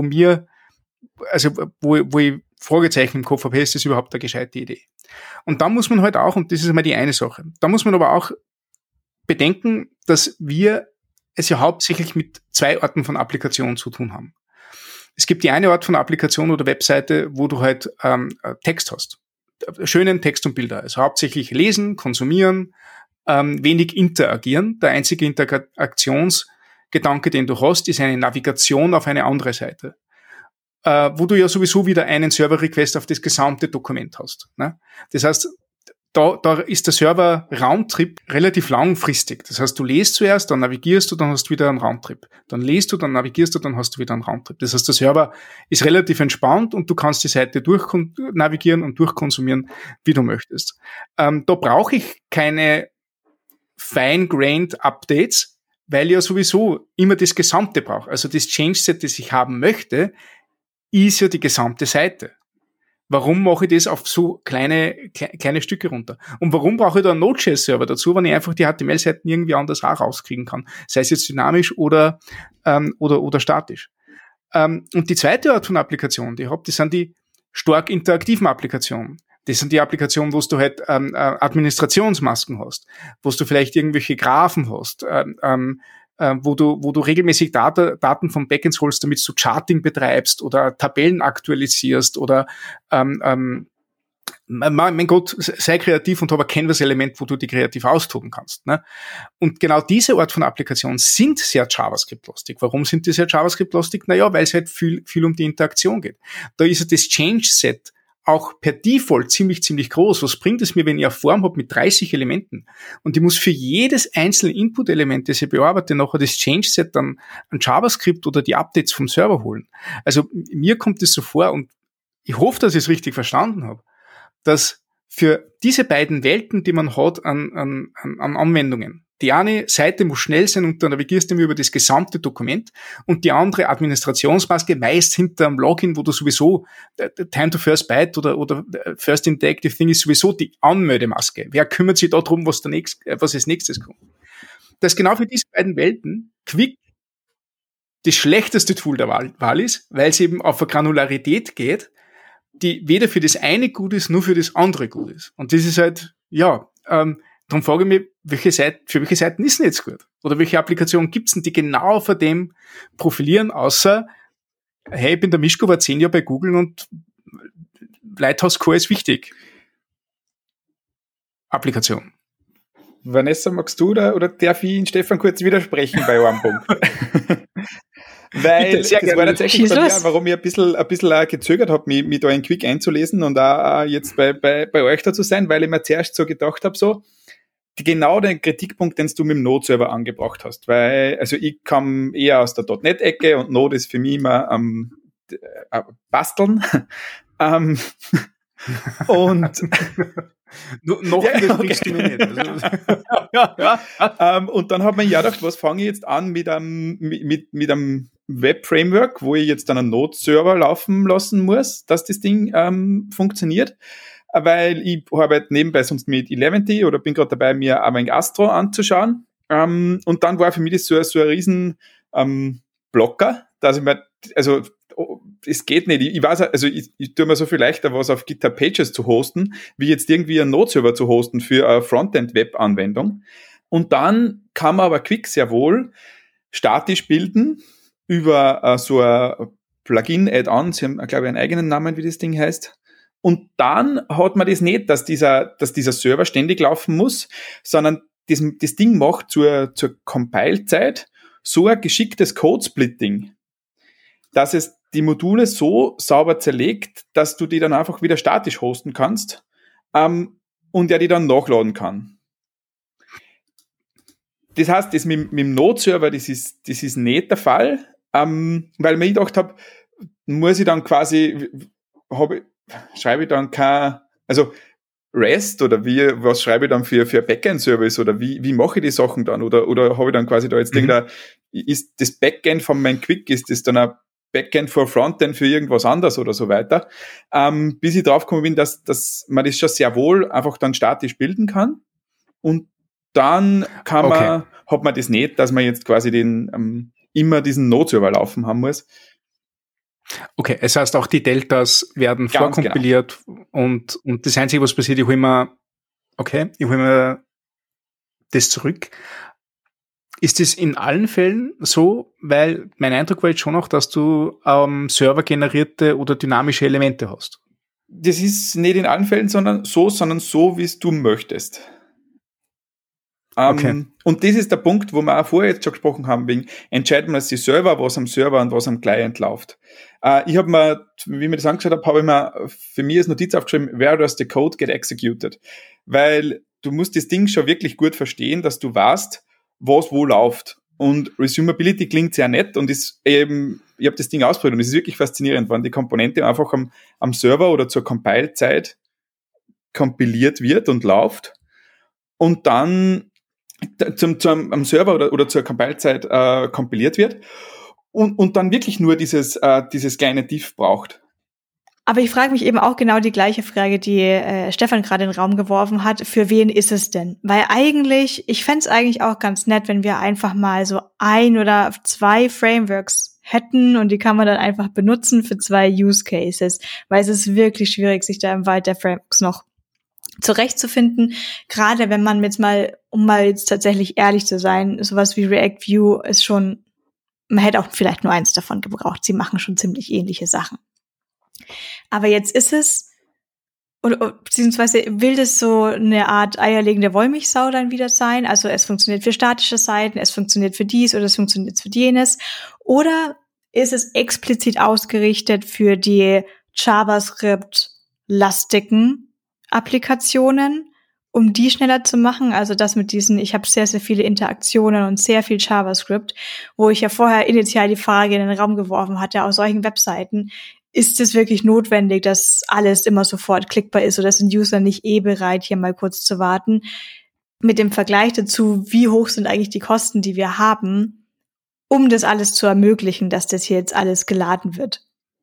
ich Fragezeichen im Kopf habe, hey, ist das überhaupt eine gescheite Idee? Und dann muss man halt auch, und das ist einmal die eine Sache, da muss man aber auch bedenken, dass wir es ja hauptsächlich mit 2 Arten von Applikationen zu tun haben. Es gibt die eine Art von Applikation oder Webseite, wo du halt Text hast. Schönen Text und Bilder. Also hauptsächlich lesen, konsumieren, wenig interagieren. Der einzige Interaktionsgedanke, den du hast, ist eine Navigation auf eine andere Seite. Wo du ja sowieso wieder einen Server-Request auf das gesamte Dokument hast. Ne? Das heißt, da ist der Server-Roundtrip relativ langfristig. Das heißt, du lest zuerst, dann navigierst du, dann hast du wieder einen Roundtrip. Dann lest du, dann navigierst du, dann hast du wieder einen Roundtrip. Das heißt, der Server ist relativ entspannt und du kannst die Seite durchnavigieren und durchkonsumieren, wie du möchtest. Da brauche ich keine fine-grained Updates, weil ich ja sowieso immer das Gesamte brauche. Also das Change-Set, das ich haben möchte, ist ja die gesamte Seite. Warum mache ich das auf so kleine Stücke runter? Und warum brauche ich da einen Node.js-Server dazu, wenn ich einfach die HTML-Seiten irgendwie anders auch rauskriegen kann? Sei es jetzt dynamisch oder statisch. Und die zweite Art von Applikation, die ich habe, das sind die stark interaktiven Applikationen. Das sind die Applikationen, wo du halt Administrationsmasken hast, wo du vielleicht irgendwelche Graphen hast, wo du regelmäßig Daten vom Backends holst, damit du Charting betreibst oder Tabellen aktualisierst oder mein Gott, sei kreativ und habe ein Canvas-Element, wo du dich kreativ austoben kannst. Ne? Und genau diese Art von Applikationen sind sehr JavaScript-lastig. Warum sind die sehr JavaScript-lastig? Naja, weil es halt viel um die Interaktion geht. Da ist ja das Change-Set auch per Default ziemlich groß. Was bringt es mir, wenn ich eine Form habe mit 30 Elementen und ich muss für jedes einzelne Input-Element, das ich bearbeite, nachher das Change-Set dann an JavaScript oder die Updates vom Server holen? Also mir kommt es so vor und ich hoffe, dass ich es richtig verstanden habe, dass für diese beiden Welten, die man hat an Anwendungen, Die eine Seite muss schnell sein und dann navigierst du über das gesamte Dokument und die andere Administrationsmaske meist hinter einem Login, wo du sowieso Time to First Byte oder First Interactive Thing ist sowieso die Anmeldemaske. Wer kümmert sich da drum, was als nächstes kommt? Dass genau für diese beiden Welten Quick das schlechteste Tool der Wahl ist, weil es eben auf eine Granularität geht, die weder für das eine gut ist, nur für das andere gut ist. Und das ist halt, darum frage ich mich, für welche Seiten ist denn jetzt gut? Oder welche Applikationen gibt's denn, die genau vor dem profilieren, außer, hey, ich bin der Mischko, war 10 Jahre bei Google und Lighthouse Core ist wichtig. Applikation. Vanessa, magst du oder darf ich Ihnen Stefan kurz widersprechen bei einem Punkt? Weil Bitte, sehr das war gerne. tatsächlich bei mir, warum ich ein bisschen gezögert habe, mich da in Quick einzulesen und auch jetzt bei euch da zu sein, weil ich mir zuerst so gedacht habe, so genau den Kritikpunkt, den du mit dem Node-Server angebracht hast. Weil, also ich komme eher aus der .NET-Ecke und Node ist für mich immer basteln. Und noch widersprichst du mir nicht. Und dann hat man ja gedacht, was fange ich jetzt an mit einem Web-Framework, wo ich jetzt dann einen Node-Server laufen lassen muss, dass das Ding funktioniert. Weil ich arbeite nebenbei sonst mit Eleventy oder bin gerade dabei, mir aber ein Astro anzuschauen. Und dann war für mich das so ein riesen Blocker, dass ich mir, also es geht nicht. Ich weiß, also ich tue mir so viel leichter, was auf GitHub Pages zu hosten, wie jetzt irgendwie einen Node-Server zu hosten für eine Frontend-Web-Anwendung. Und dann kann man aber Quick sehr wohl statisch bilden über so ein Plugin-Add-on. Sie haben, glaube ich, einen eigenen Namen, wie das Ding heißt. Und dann hat man das nicht, dass dieser Server ständig laufen muss, sondern das Ding macht zur Compile-Zeit so ein geschicktes Code-Splitting, dass es die Module so sauber zerlegt, dass du die dann einfach wieder statisch hosten kannst und er die dann nachladen kann. Das heißt, das mit dem Node-Server, das ist nicht der Fall, weil mir gedacht habe, muss ich dann quasi, schreibe ich dann kein, also REST oder was schreibe ich dann für Backend-Service oder wie mache ich die Sachen dann oder habe ich dann quasi da jetzt ist das Backend von meinem Quick, ist das dann ein Backend für Frontend für irgendwas anderes oder so weiter, bis ich drauf gekommen bin, dass man das schon sehr wohl einfach dann statisch bilden kann und dann hat man das nicht, dass man jetzt quasi immer diesen Node-Server laufen haben muss. Okay, es heißt auch die Deltas werden Ganz vorkompiliert und das Einzige, was passiert, ich hole mir das zurück. Ist das in allen Fällen so? Weil mein Eindruck war jetzt schon auch, dass du Server generierte oder dynamische Elemente hast. Das ist nicht in allen Fällen, sondern so, wie es du möchtest. Okay. Und das ist der Punkt, wo wir auch vorher jetzt schon gesprochen haben, wegen entscheidet man die Server, was am Server und was am Client läuft. Ich habe mir, wie ich mir das angeschaut habe ich mir für mich als Notiz aufgeschrieben, where does the code get executed? Weil du musst das Ding schon wirklich gut verstehen, dass du weißt, was wo läuft. Und Resumability klingt sehr nett und ist eben, ich habe das Ding ausprobiert und es ist wirklich faszinierend, wenn die Komponente einfach am Server oder zur Compile-Zeit kompiliert wird und läuft und dann am Server oder zur Compile-Zeit kompiliert wird und dann wirklich nur dieses kleine Diff braucht. Aber ich frage mich eben auch genau die gleiche Frage, die Stefan gerade in den Raum geworfen hat. Für wen ist es denn? Weil eigentlich, ich fände es eigentlich auch ganz nett, wenn wir einfach mal so 1 oder 2 Frameworks hätten und die kann man dann einfach benutzen für 2 Use Cases. Weil es ist wirklich schwierig, sich da im Wald der Frameworks noch zurechtzufinden. Gerade wenn man jetzt mal, um mal jetzt tatsächlich ehrlich zu sein, sowas wie React Vue ist schon, man hätte auch vielleicht nur eins davon gebraucht. Sie machen schon ziemlich ähnliche Sachen. Aber jetzt ist es, oder beziehungsweise will das so eine Art eierlegende Wollmilchsau dann wieder sein? Also es funktioniert für statische Seiten, es funktioniert für dies oder es funktioniert für jenes. Oder ist es explizit ausgerichtet für die JavaScript-lastigen Applikationen, um die schneller zu machen? Also das mit diesen, ich habe sehr, sehr viele Interaktionen und sehr viel JavaScript, wo ich ja vorher initial die Frage in den Raum geworfen hatte, aus solchen Webseiten, ist es wirklich notwendig, dass alles immer sofort klickbar ist oder sind User nicht bereit, hier mal kurz zu warten? mit dem Vergleich dazu, wie hoch sind eigentlich die Kosten, die wir haben, um das alles zu ermöglichen, dass das hier jetzt alles geladen wird.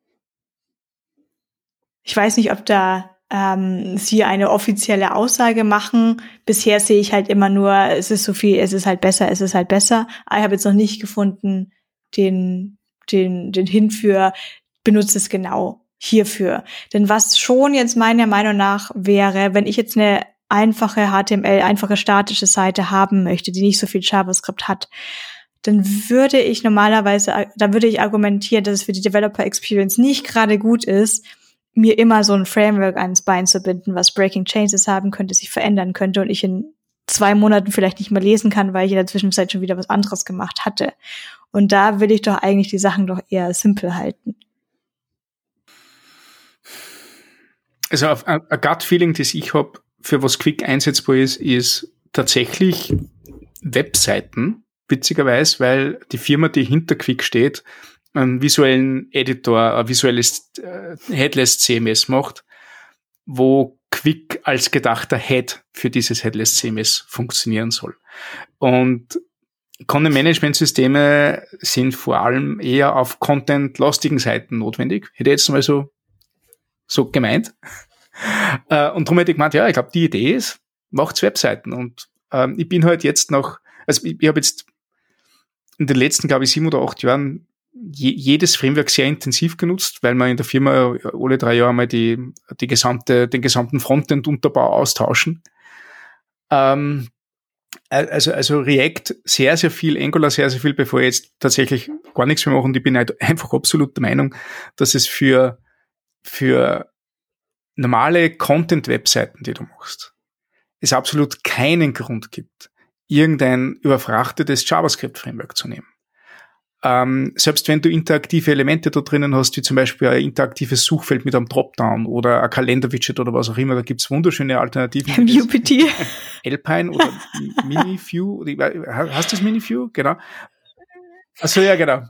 Ich weiß nicht, ob da Sie eine offizielle Aussage machen. Bisher sehe ich halt immer nur, es ist so viel, es ist halt besser. Aber ich habe jetzt noch nicht gefunden, den Hint für, benutzt es genau hierfür. Denn was schon jetzt meiner Meinung nach wäre, wenn ich jetzt eine einfache HTML, einfache statische Seite haben möchte, die nicht so viel JavaScript hat, dann würde ich argumentieren, dass es für die Developer Experience nicht gerade gut ist, mir immer so ein Framework ans Bein zu binden, was Breaking Changes haben könnte, sich verändern könnte und ich in 2 Monaten vielleicht nicht mehr lesen kann, weil ich in der Zwischenzeit schon wieder was anderes gemacht hatte. Und da will ich doch eigentlich die Sachen doch eher simpel halten. Also ein Gut-Feeling, das ich habe, für was Quick einsetzbar ist tatsächlich Webseiten, witzigerweise, weil die Firma, die hinter Quick steht, einen visuellen Editor, ein visuelles Headless CMS macht, wo Quick als gedachter Head für dieses Headless CMS funktionieren soll. Und Content-Management-Systeme sind vor allem eher auf Content-lastigen Seiten notwendig. Hätte ich jetzt mal so gemeint. Und darum hätte ich gemeint, ja, ich glaube, die Idee ist, macht's Webseiten. Und ich bin halt jetzt noch, also ich habe jetzt in den letzten, glaube ich, 7 oder 8 Jahren jedes Framework sehr intensiv genutzt, weil wir in der Firma alle 3 Jahre mal den gesamten Frontend-Unterbau austauschen. Also React sehr, sehr viel, Angular sehr, sehr viel, bevor ich jetzt tatsächlich gar nichts mehr mache. Und ich bin halt einfach absolut der Meinung, dass es für normale Content-Webseiten, die du machst, es absolut keinen Grund gibt, irgendein überfrachtetes JavaScript-Framework zu nehmen. Selbst wenn du interaktive Elemente da drinnen hast, wie zum Beispiel ein interaktives Suchfeld mit einem Dropdown oder ein Kalender-Widget oder was auch immer, da gibt's wunderschöne Alternativen. MUPT. Alpine oder Miniview. Hast du das Miniview? Genau. Achso, ja, genau.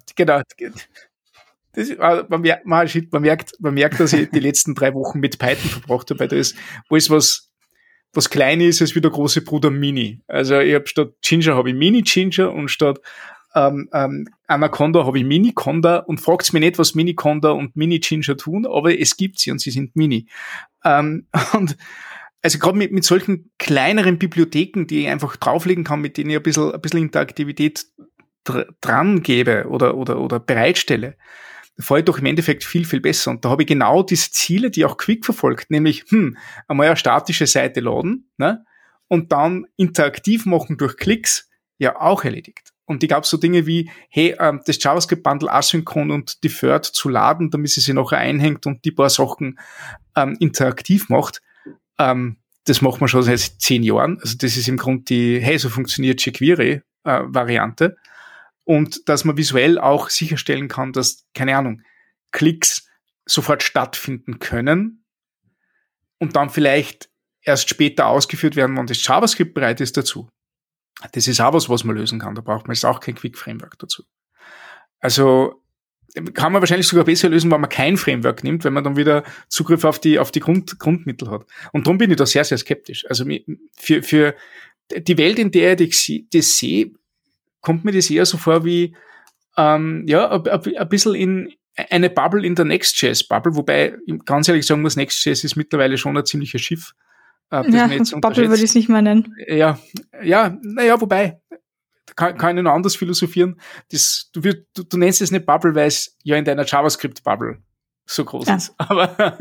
Das, man merkt, dass ich die letzten 3 Wochen mit Python verbracht habe, weil da ist alles, was klein ist, ist wie der große Bruder Mini. Also ich habe statt Ginger habe ich Mini-Ginger und statt Anaconda habe ich Mini-Conda und fragt's mir nicht, was Mini-Conda und Mini-Ginger tun, aber es gibt sie und sie sind Mini. Und also gerade mit solchen kleineren Bibliotheken, die ich einfach drauflegen kann, mit denen ich ein bisschen Interaktivität dran gebe oder bereitstelle, fahre ich doch im Endeffekt viel, viel besser. Und da habe ich genau diese Ziele, die auch Quick verfolgt, nämlich einmal eine statische Seite laden, ne, und dann interaktiv machen durch Klicks, ja auch erledigt. Und ich glaube so Dinge wie, hey, das JavaScript-Bundle asynchron und deferred zu laden, damit sie sich nachher einhängt und die paar Sachen interaktiv macht, das macht man schon seit 10 Jahren. Also das ist im Grunde die, hey, so funktioniert jQuery-Variante. Und dass man visuell auch sicherstellen kann, dass, keine Ahnung, Klicks sofort stattfinden können und dann vielleicht erst später ausgeführt werden, wenn das JavaScript bereit ist dazu. Das ist auch was man lösen kann. Da braucht man jetzt auch kein Quick-Framework dazu. Also kann man wahrscheinlich sogar besser lösen, wenn man kein Framework nimmt, wenn man dann wieder Zugriff auf die Grundmittel hat. Und darum bin ich da sehr, sehr skeptisch. Also für die Welt, in der ich das sehe, kommt mir das eher so vor wie ein bisschen in eine Bubble in der Next.js-Bubble, wobei ich ganz ehrlich sagen muss, Next.js ist mittlerweile schon ein ziemliches Schiff. Bubble würde ich es nicht mal nennen. Wobei, kann ich noch anders philosophieren. Du nennst es nicht Bubble, weil es ja in deiner JavaScript-Bubble so groß ist. Aber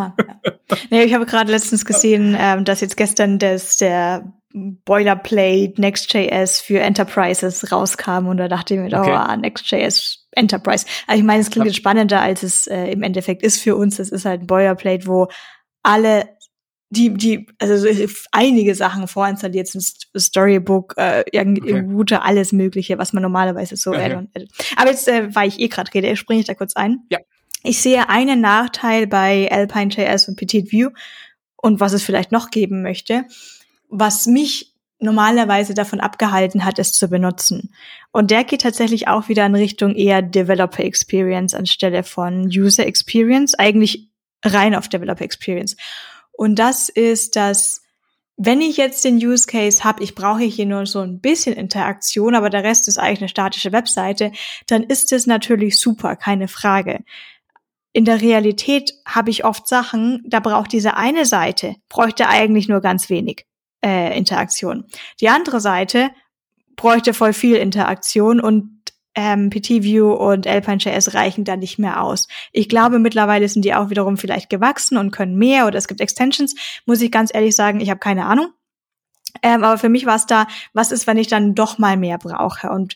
ich habe gerade letztens gesehen, dass jetzt gestern der Boilerplate Next.js für Enterprises rauskam und da dachte ich mir, Next.js Enterprise. Also ich meine, es klingt jetzt spannender, als es im Endeffekt ist für uns. Es ist halt ein Boilerplate, wo alle also einige Sachen vorinstalliert sind, Storybook, Router, alles Mögliche, was man normalerweise so addet. Aber jetzt, weil ich gerade rede, springe ich da kurz ein. Ja. Ich sehe einen Nachteil bei Alpine.js und Petite View und was es vielleicht noch geben möchte, was mich normalerweise davon abgehalten hat, es zu benutzen. Und der geht tatsächlich auch wieder in Richtung eher Developer Experience anstelle von User Experience, eigentlich rein auf Developer Experience. Und das ist, dass wenn ich jetzt den Use Case habe, ich brauche hier nur so ein bisschen Interaktion, aber der Rest ist eigentlich eine statische Webseite, dann ist es natürlich super, keine Frage. In der Realität habe ich oft Sachen, da braucht diese eine Seite, bräuchte eigentlich nur ganz wenig Interaktion. Die andere Seite bräuchte voll viel Interaktion und PTView und Alpine.js reichen da nicht mehr aus. Ich glaube, mittlerweile sind die auch wiederum vielleicht gewachsen und können mehr oder es gibt Extensions. Muss ich ganz ehrlich sagen, ich habe keine Ahnung. Aber für mich war es da, was ist, wenn ich dann doch mal mehr brauche? Und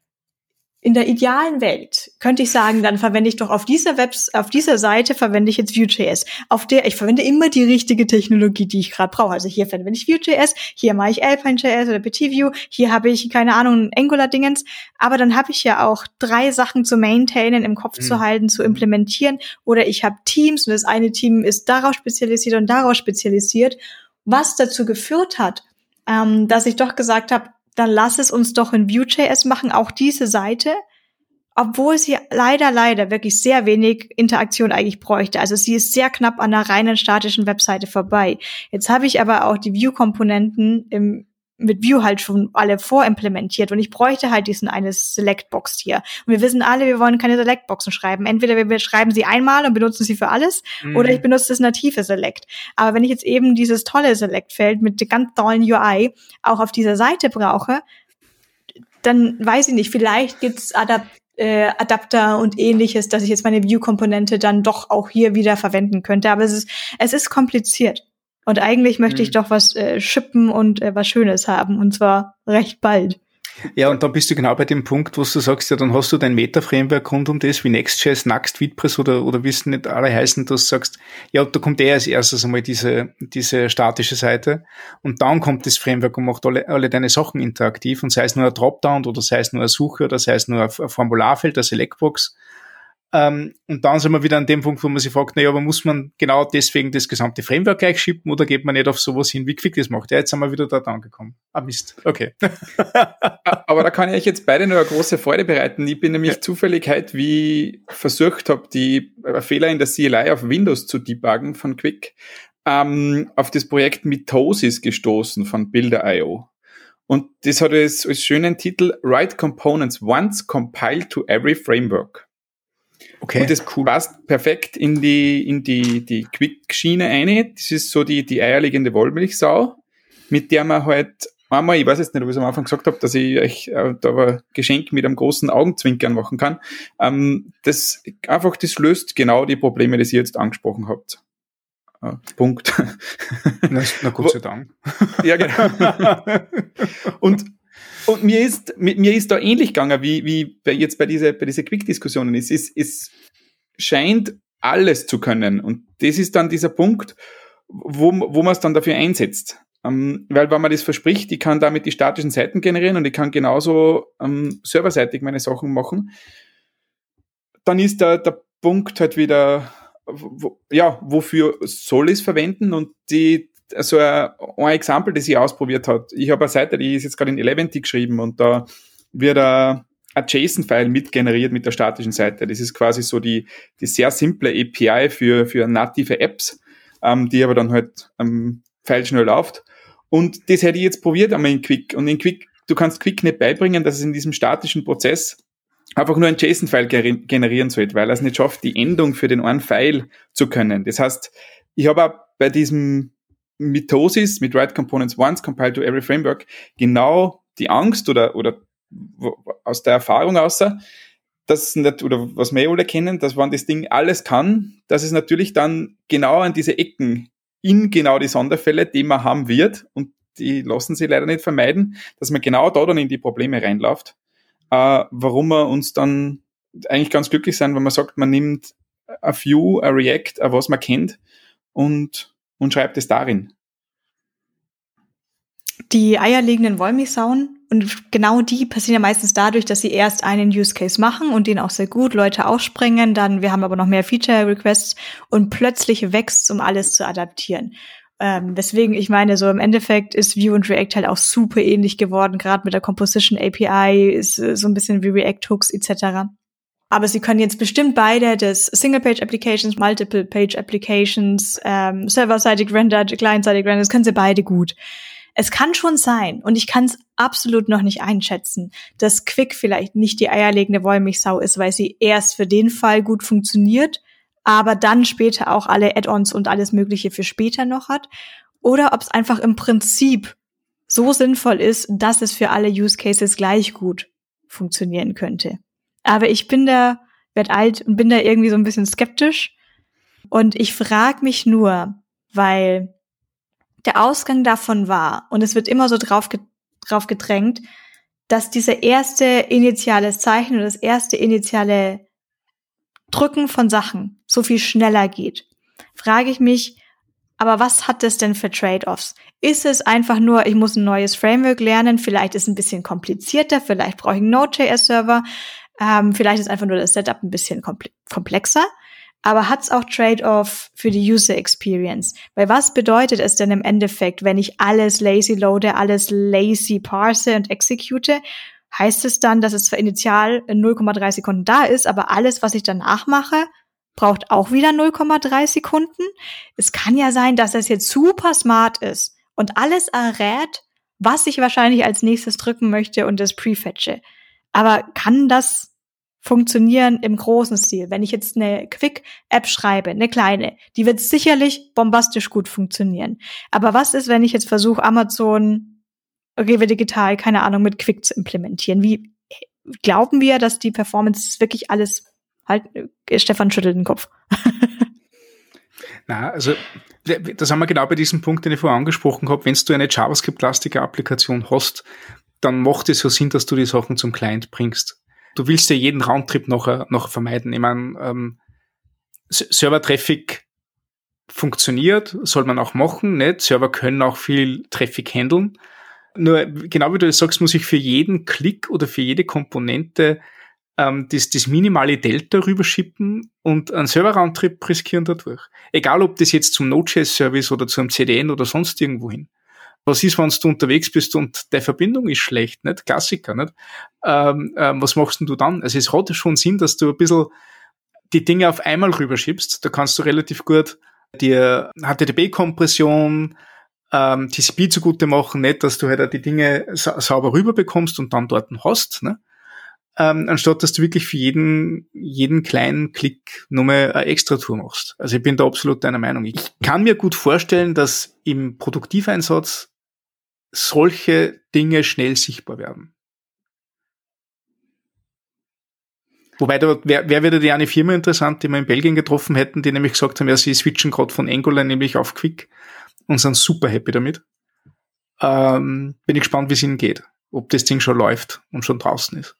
in der idealen Welt könnte ich sagen, dann verwende ich doch auf dieser Seite verwende ich jetzt Vue.js. Ich verwende immer die richtige Technologie, die ich gerade brauche. Also hier verwende ich Vue.js, hier mache ich Alpine.js oder PTView, hier habe ich, keine Ahnung, Angular-Dingens. Aber dann habe ich ja auch 3 Sachen zu maintainen, im Kopf zu halten, zu implementieren. Oder ich habe Teams und das eine Team ist darauf spezialisiert und darauf spezialisiert. Was dazu geführt hat, dass ich doch gesagt habe, dann lass es uns doch in Vue.js machen, auch diese Seite, obwohl sie leider wirklich sehr wenig Interaktion eigentlich bräuchte. Also sie ist sehr knapp an einer reinen statischen Webseite vorbei. Jetzt habe ich aber auch die Vue-Komponenten mit Vue halt schon alle vorimplementiert und ich bräuchte halt diesen eine Select-Box hier. Und wir wissen alle, wir wollen keine Select-Boxen schreiben. Entweder wir schreiben sie einmal und benutzen sie für alles oder ich benutze das native Select. Aber wenn ich jetzt eben dieses tolle Select-Feld mit der ganz tollen UI auch auf dieser Seite brauche, dann weiß ich nicht, vielleicht gibt's Adapter und ähnliches, dass ich jetzt meine Vue-Komponente dann doch auch hier wieder verwenden könnte. Aber es ist kompliziert. Und eigentlich möchte ich doch was shippen und was Schönes haben, und zwar recht bald. Ja, und dann bist du genau bei dem Punkt, wo du sagst, ja, dann hast du dein Meta-Framework rund um das, wie Next.js, Nuxt, WordPress oder wie es nicht alle heißen, dass du sagst, ja, da kommt als erstes einmal diese statische Seite und dann kommt das Framework und macht alle deine Sachen interaktiv und sei es nur ein Dropdown oder sei es nur eine Suche oder sei es nur ein Formularfeld, eine Selectbox. Und dann sind wir wieder an dem Punkt, wo man sich fragt, naja, aber muss man genau deswegen das gesamte Framework gleich shippen oder geht man nicht auf sowas hin, wie Quick das macht? Ja, jetzt sind wir wieder dort angekommen. Mist. Okay. Aber da kann ich euch jetzt beide noch eine große Freude bereiten. Ich bin nämlich zufällig heute, wie versucht habe, die Fehler in der CLI auf Windows zu debuggen von Quick, auf das Projekt Mitosis gestoßen von Builder.io. Und das hat als schönen Titel Write Components Once Compile to Every Framework. Okay, und das passt perfekt in die Quick-Schiene rein. Das ist so die eierlegende Wollmilchsau, mit der man halt einmal, ich weiß jetzt nicht, ob ich es am Anfang gesagt habe, dass ich euch da ein Geschenk mit einem großen Augenzwinkern machen kann. Das löst genau die Probleme, die ihr jetzt angesprochen habt. Punkt. Na Gott sei Dank. Ja, genau. Und mir ist da ähnlich gegangen, wie jetzt bei dieser Quick-Diskussionen. Es scheint alles zu können. Und das ist dann dieser Punkt, wo man es dann dafür einsetzt. Weil wenn man das verspricht, ich kann damit die statischen Seiten generieren und ich kann genauso serverseitig meine Sachen machen, dann ist der Punkt halt wieder, wofür soll ich es verwenden? Und so ein Exempel, das ich ausprobiert habe. Ich habe eine Seite, die ist jetzt gerade in Eleventy geschrieben und da wird ein JSON-File mitgeneriert mit der statischen Seite. Das ist quasi so die sehr simple API für native Apps, die aber dann halt pfeilschnell läuft. Und das hätte ich jetzt probiert einmal in Quick. Und in Quick, du kannst Quick nicht beibringen, dass es in diesem statischen Prozess einfach nur ein JSON-File generieren sollte, weil er es nicht schafft, die Endung für den einen File zu können. Das heißt, ich habe auch bei diesem Mitosis mit Write Components Once Compile to Every Framework genau die Angst oder aus der Erfahrung außer, dass nicht, oder was wir alle kennen, dass wenn das Ding alles kann, dass es natürlich dann genau an diese Ecken in genau die Sonderfälle, die man haben wird, und die lassen sich leider nicht vermeiden, dass man genau da dann in die Probleme reinläuft, warum wir uns dann eigentlich ganz glücklich sein, wenn man sagt, man nimmt ein Vue, ein React, was man kennt und schreibt es darin. Die eierlegenden Wollmilchsauen, und genau die passieren ja meistens dadurch, dass sie erst einen Use Case machen und den auch sehr gut Leute ausspringen, dann wir haben aber noch mehr Feature-Requests und plötzlich wächst, um alles zu adaptieren. Deswegen, ich meine, so im Endeffekt ist Vue und React halt auch super ähnlich geworden, gerade mit der Composition API, ist so ein bisschen wie React Hooks etc. aber sie können jetzt bestimmt beide das Single-Page-Applications, Multiple-Page-Applications, server-seitig rendered, client-seitig rendered, das können sie beide gut. Es kann schon sein, und ich kann es absolut noch nicht einschätzen, dass Quick vielleicht nicht die eierlegende Wollmilchsau ist, weil sie erst für den Fall gut funktioniert, aber dann später auch alle Add-ons und alles Mögliche für später noch hat. Oder ob es einfach im Prinzip so sinnvoll ist, dass es für alle Use Cases gleich gut funktionieren könnte. Aber ich werd alt und bin da irgendwie so ein bisschen skeptisch. Und ich frage mich nur, weil der Ausgang davon war, und es wird immer so drauf gedrängt, dass diese erste initiale Zeichen oder das erste initiale Drücken von Sachen so viel schneller geht. Frage ich mich, aber was hat das denn für Trade-offs? Ist es einfach nur, ich muss ein neues Framework lernen, vielleicht ist es ein bisschen komplizierter, vielleicht brauche ich einen Node.js-Server, vielleicht ist einfach nur das Setup ein bisschen komplexer, aber hat es auch Trade-off für die User Experience? Weil was bedeutet es denn im Endeffekt, wenn ich alles lazy loade, alles lazy parse und execute? Heißt es dann, dass es zwar initial in 0,3 Sekunden da ist, aber alles, was ich danach mache, braucht auch wieder 0,3 Sekunden? Es kann ja sein, dass es jetzt super smart ist und alles errät, was ich wahrscheinlich als nächstes drücken möchte und das prefetche. Aber kann das funktionieren im großen Stil? Wenn ich jetzt eine Quick-App schreibe, eine kleine, die wird sicherlich bombastisch gut funktionieren. Aber was ist, wenn ich jetzt versuche, Amazon, Rewe Digital, keine Ahnung, mit Quick zu implementieren? Wie glauben wir, dass die Performance wirklich alles halt? Stefan schüttelt den Kopf. Na, also das haben wir genau bei diesem Punkt, den ich vorher angesprochen habe. Wenn du eine JavaScript-lastige Applikation hast, dann macht es so Sinn, dass du die Sachen zum Client bringst. Du willst ja jeden Roundtrip nachher vermeiden. Ich meine, Server-Traffic funktioniert, soll man auch machen, nicht? Server können auch viel Traffic handeln. Nur, genau wie du das sagst, muss ich für jeden Klick oder für jede Komponente das minimale Delta rüberschippen und einen Server-Roundtrip riskieren dadurch. Egal, ob das jetzt zum Node.js-Service oder zum CDN oder sonst irgendwo hin. Was ist, wenn du unterwegs bist und die Verbindung ist schlecht, nicht? Klassiker, nicht? Was machst denn du dann? Also es hat schon Sinn, dass du ein bisschen die Dinge auf einmal rüberschiebst. Da kannst du relativ gut dir HTTP-Kompression, TCP zugute machen, nicht, dass du halt die Dinge sauber rüberbekommst und dann dort hast, ne? Anstatt dass du wirklich für jeden kleinen Klick nochmal eine Extra-Tour machst. Also ich bin da absolut deiner Meinung. Ich kann mir gut vorstellen, dass im Produktiveinsatz solche Dinge schnell sichtbar werden. Wobei da wäre wieder die eine Firma interessant, die wir in Belgien getroffen hätten, die nämlich gesagt haben, ja, sie switchen gerade von Angular nämlich auf Quick und sind super happy damit. Bin ich gespannt, wie es ihnen geht. Ob das Ding schon läuft und schon draußen ist.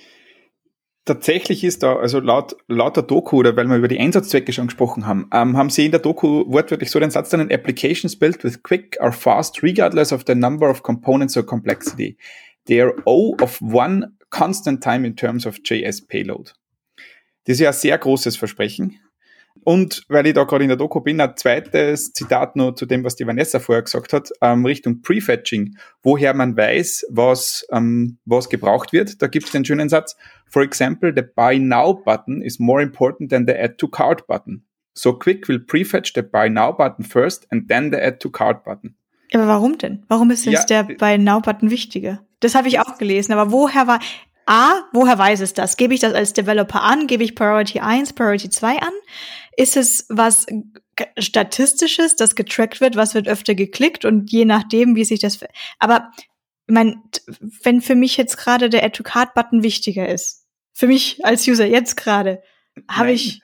Tatsächlich ist da, also laut der Doku, oder weil wir über die Einsatzzwecke schon gesprochen haben, haben sie in der Doku wortwörtlich so den Satz drinnen: Applications built with Quick are fast regardless of the number of components or complexity. They are O of one constant time in terms of JS payload. Das ist ja ein sehr großes Versprechen. Und weil ich da gerade in der Doku bin, ein zweites Zitat noch zu dem, was die Vanessa vorher gesagt hat, Richtung Prefetching, woher man weiß, was gebraucht wird. Da gibt es den schönen Satz: For example, the Buy Now button is more important than the Add to Cart button. So Quick will prefetch the Buy Now button first and then the Add to Cart button. Aber warum denn? Warum ist jetzt der Buy Now button wichtiger? Das habe ich auch gelesen, aber woher weiß es das? Gebe ich das als Developer an? Gebe ich Priority 1, Priority 2 an? Ist es was Statistisches, das getrackt wird, was wird öfter geklickt und je nachdem, wie sich das... Aber ich meine, wenn für mich jetzt gerade der Add-to-Cart-Button wichtiger ist, für mich als User jetzt gerade, habe ich...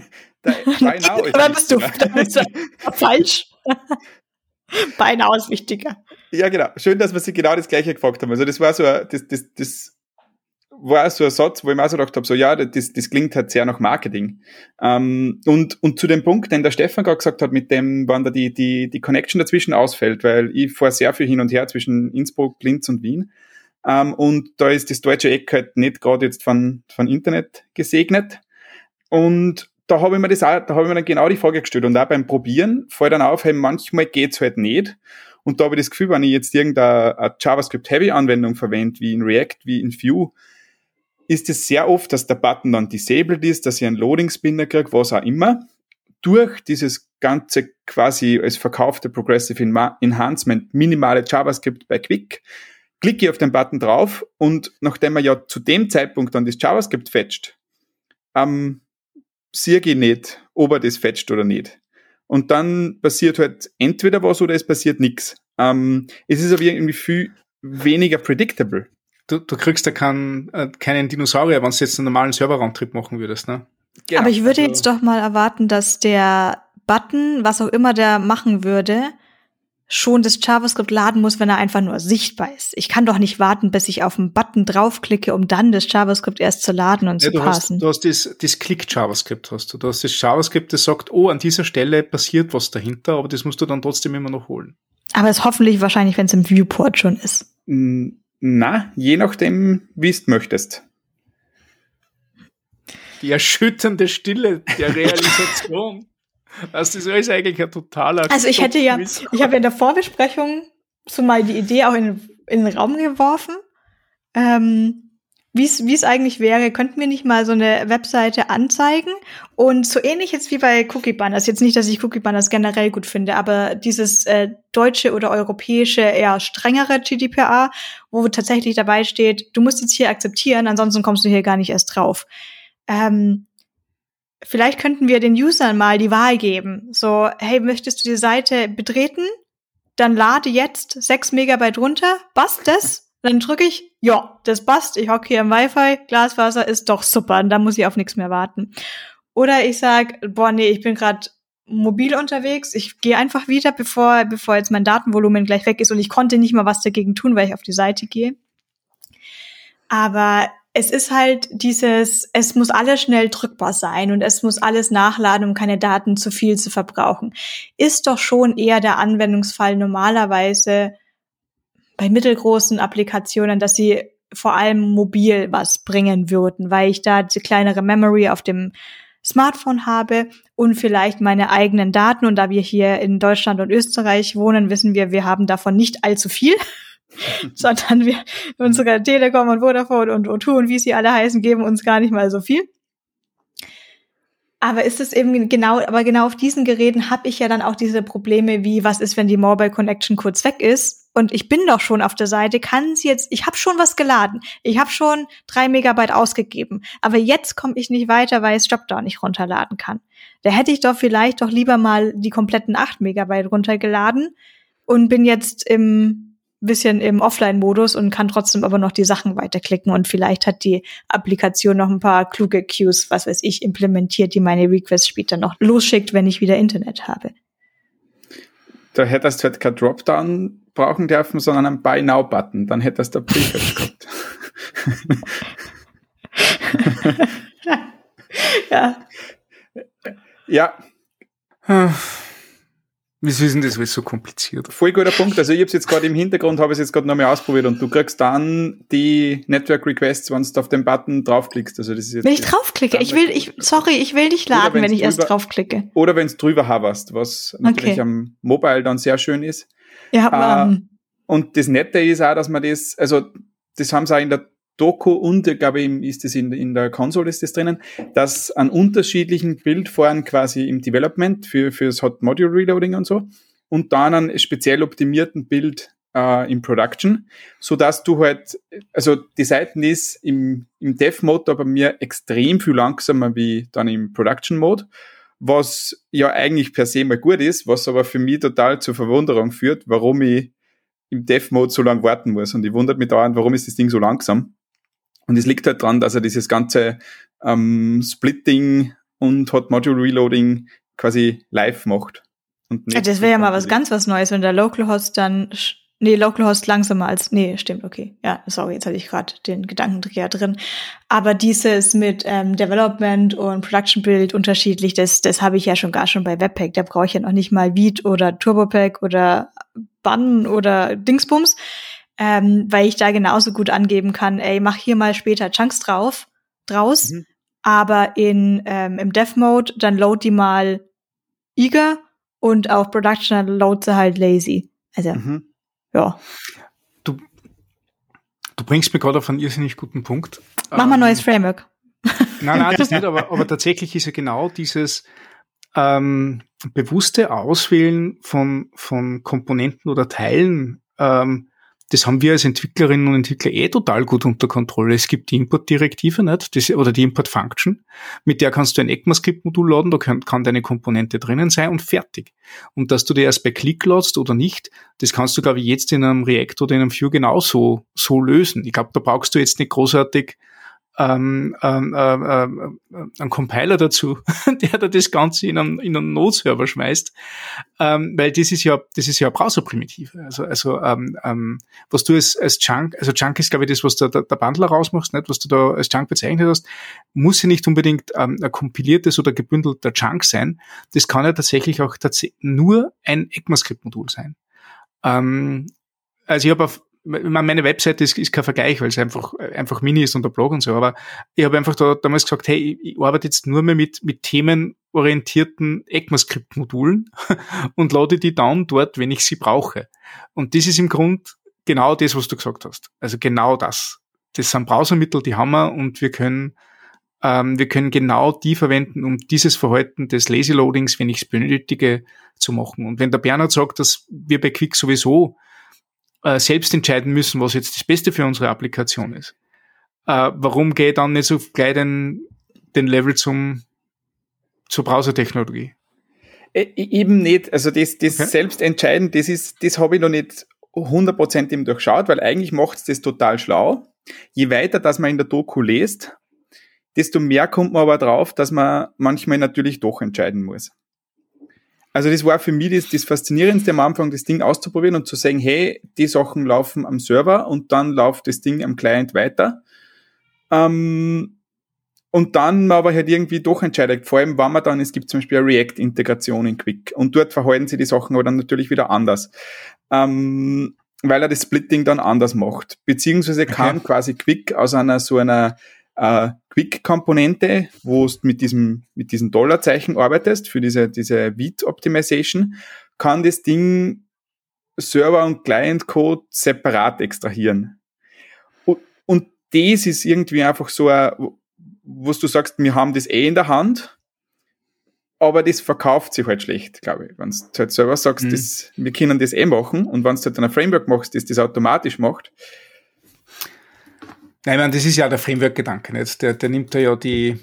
Oder bist du falsch? Buy Now ist wichtiger. Ja, genau. Schön, dass wir sie genau das Gleiche gefragt haben. Also das war so das war so ein Satz, wo ich mir auch so gedacht habe, so ja, das klingt halt sehr nach Marketing. Und zu dem Punkt, den der Stefan gerade gesagt hat, mit dem, wann da die Connection dazwischen ausfällt, weil ich fahre sehr viel hin und her zwischen Innsbruck, Linz und Wien. Und da ist das deutsche Eck halt nicht gerade jetzt von Internet gesegnet. Und da habe ich mir dann genau die Frage gestellt. Und auch beim Probieren fällt dann auf, hey, manchmal geht's halt nicht. Und da habe ich das Gefühl, wenn ich jetzt irgendeine JavaScript-Heavy-Anwendung verwende, wie in React, wie in Vue, ist es sehr oft, dass der Button dann disabled ist, dass ich einen Loading-Spinner kriege, was auch immer. Durch dieses ganze quasi als verkaufte Progressive Enhancement minimale JavaScript bei Quick, klicke ich auf den Button drauf und nachdem er ja zu dem Zeitpunkt dann das JavaScript fetcht, sehe ich nicht, ob er das fetcht oder nicht. Und dann passiert halt entweder was oder es passiert nichts. Es ist aber irgendwie viel weniger predictable. Du kriegst da keinen Dinosaurier, wenn du jetzt einen normalen Server-Roundtrip machen würdest, ne? Genau. Aber ich würde jetzt doch mal erwarten, dass der Button, was auch immer der machen würde, schon das JavaScript laden muss, wenn er einfach nur sichtbar ist. Ich kann doch nicht warten, bis ich auf den Button draufklicke, um dann das JavaScript erst zu laden und zu parsen. Du hast das Click-JavaScript hast du. Du hast das JavaScript, das sagt, oh, an dieser Stelle passiert was dahinter, aber das musst du dann trotzdem immer noch holen. Aber es ist hoffentlich wahrscheinlich, wenn es im Viewport schon ist. Na, je nachdem, wie du möchtest. Die erschütternde Stille der Realisation. Das ist alles eigentlich ein totaler... Also ich habe ja in der Vorbesprechung so mal die Idee auch in den Raum geworfen, wie es eigentlich wäre, könnten wir nicht mal so eine Webseite anzeigen und so ähnlich jetzt wie bei Cookie Banners, jetzt nicht, dass ich Cookie Banners generell gut finde, aber dieses deutsche oder europäische, eher strengere GDPR, wo tatsächlich dabei steht, du musst jetzt hier akzeptieren, ansonsten kommst du hier gar nicht erst drauf. Vielleicht könnten wir den Usern mal die Wahl geben. So, hey, möchtest du die Seite betreten? Dann lade jetzt 6 Megabyte runter. Passt das? Dann drücke ich, ja, das passt. Ich hocke hier im Wi-Fi. Glasfaser ist doch super. Und da muss ich auf nichts mehr warten. Oder ich sag, nee, ich bin gerade mobil unterwegs. Ich gehe einfach wieder, bevor jetzt mein Datenvolumen gleich weg ist. Und ich konnte nicht mal was dagegen tun, weil ich auf die Seite gehe. Aber es ist halt es muss alles schnell drückbar sein und es muss alles nachladen, um keine Daten zu viel zu verbrauchen. Ist doch schon eher der Anwendungsfall normalerweise bei mittelgroßen Applikationen, dass sie vor allem mobil was bringen würden, weil ich da die kleinere Memory auf dem Smartphone habe und vielleicht meine eigenen Daten. Und da wir hier in Deutschland und Österreich wohnen, wissen wir haben davon nicht allzu viel. Sondern unsere Telekom und Vodafone und O2 und wie sie alle heißen, geben uns gar nicht mal so viel. Aber ist es eben genau auf diesen Geräten habe ich ja dann auch diese Probleme wie, was ist, wenn die Mobile Connection kurz weg ist und ich bin doch schon auf der Seite, ich habe schon was geladen, ich habe schon 3 Megabyte ausgegeben, aber jetzt komme ich nicht weiter, weil ich Dropdown nicht runterladen kann. Da hätte ich doch vielleicht doch lieber mal die kompletten 8 Megabyte runtergeladen und bin jetzt bisschen im Offline-Modus und kann trotzdem aber noch die Sachen weiterklicken und vielleicht hat die Applikation noch ein paar kluge Queues, was weiß ich, implementiert, die meine Requests später noch losschickt, wenn ich wieder Internet habe. Da hättest du halt kein Dropdown brauchen dürfen, sondern einen Buy-Now-Button. Dann hättest du ein Prefetch gehabt. Ja. Ja. Wieso ist denn das alles so kompliziert? Voll guter Punkt. Also ich habe es jetzt gerade im Hintergrund, habe es jetzt gerade nochmal ausprobiert und du kriegst dann die Network Requests, wenn du auf den Button draufklickst. Also das ist jetzt wenn ich draufklicke, ich will nicht laden, wenn ich erst draufklicke. Oder wenn es drüber hoverst, was natürlich am Mobile dann sehr schön ist. Ja, und das Nette ist auch, dass man das haben sie auch in der Doku und, glaube ich, ist das in der Konsole ist das drinnen, dass an unterschiedlichen Bildformen quasi im Development für das Hot Module Reloading und so und dann einen speziell optimierten Bild im Production, so dass du halt, also die Seiten ist im Dev-Mode bei mir extrem viel langsamer wie dann im Production-Mode, was ja eigentlich per se mal gut ist, was aber für mich total zur Verwunderung führt, warum ich im Dev-Mode so lange warten muss und ich wundert mich dauernd, warum ist das Ding so langsam. Und es liegt halt dran, dass er dieses ganze Splitting und Hot Module Reloading quasi live macht. Und nicht das wäre ja mal was Neues, wenn der Localhost Localhost langsamer als, stimmt, okay. Ja, sorry, jetzt hatte ich gerade den Gedankendreher drin. Aber dieses mit Development und Production Build unterschiedlich, das habe ich ja schon bei Webpack. Da brauche ich ja noch nicht mal Vite oder TurboPack oder Bun oder Dingsbums. Weil ich da genauso gut angeben kann, mach hier mal später Chunks draus, aber im Dev-Mode, dann load die mal eager und auf Production load sie halt lazy. Also, ja. Du bringst mir gerade auf einen irrsinnig guten Punkt. Mach mal ein neues Framework. Nein, das nicht, aber tatsächlich ist ja genau dieses bewusste Auswählen von Komponenten oder Teilen, das haben wir als Entwicklerinnen und Entwickler total gut unter Kontrolle. Es gibt die Import-Direktive, nicht? Oder die Import-Function, mit der kannst du ein ECMAScript-Modul laden, da kann deine Komponente drinnen sein und fertig. Und dass du die erst bei Klick ladst oder nicht, das kannst du, glaube ich, jetzt in einem React oder in einem Vue genauso so lösen. Ich glaube, da brauchst du jetzt nicht großartig einen Compiler dazu, der da das Ganze in einen Node-Server schmeißt, weil das ist ja eine Browser-Primitive. Also was du als Chunk, also Chunk ist, glaube ich, das, was der Bundler rausmachst, nicht, was du da als Chunk bezeichnet hast, muss ja nicht unbedingt ein kompiliertes oder gebündelter Chunk sein. Das kann ja tatsächlich auch nur ein ECMAScript-Modul sein. Also ich habe meine Webseite ist kein Vergleich, weil es einfach mini ist und der Blog und so, aber ich habe einfach da damals gesagt, hey, ich arbeite jetzt nur mehr mit themenorientierten ECMAScript-Modulen und lade die dann dort, wenn ich sie brauche. Und das ist im Grund genau das, was du gesagt hast. Also genau das. Das sind Browsermittel, die haben wir, und wir können genau die verwenden, um dieses Verhalten des Lazy Loadings, wenn ich es benötige, zu machen. Und wenn der Bernhard sagt, dass wir bei Qwik sowieso selbst entscheiden müssen, was jetzt das Beste für unsere Applikation ist. Warum gehe ich dann nicht so gleich den Level zur Browsertechnologie? Eben nicht. Also das Okay. selbst entscheiden, das habe ich noch nicht 100% eben durchschaut, weil eigentlich macht es das total schlau. Je weiter, dass man in der Doku liest, desto mehr kommt man aber drauf, dass man manchmal natürlich doch entscheiden muss. Also das war für mich das Faszinierendste am Anfang, das Ding auszuprobieren und zu sagen, hey, die Sachen laufen am Server und dann läuft das Ding am Client weiter. Und dann aber halt irgendwie doch entscheidet, vor allem, wenn man dann, es gibt zum Beispiel eine React-Integration in Qwik und dort verhalten sich die Sachen aber dann natürlich wieder anders. Weil er das Splitting dann anders macht. Beziehungsweise kann quasi Qwik aus einer Qwik-Komponente, wo du mit diesen Dollarzeichen arbeitest, für diese Weed-Optimization, kann das Ding Server- und Client-Code separat extrahieren. Und das ist irgendwie einfach so was du sagst, wir haben das in der Hand, aber das verkauft sich halt schlecht, glaube ich. Wenn du halt selber sagst, wir können das machen, und wenn du halt ein Framework machst, das automatisch macht. Nein, ich meine, das ist ja der Framework-Gedanke, nicht? Der nimmt da ja die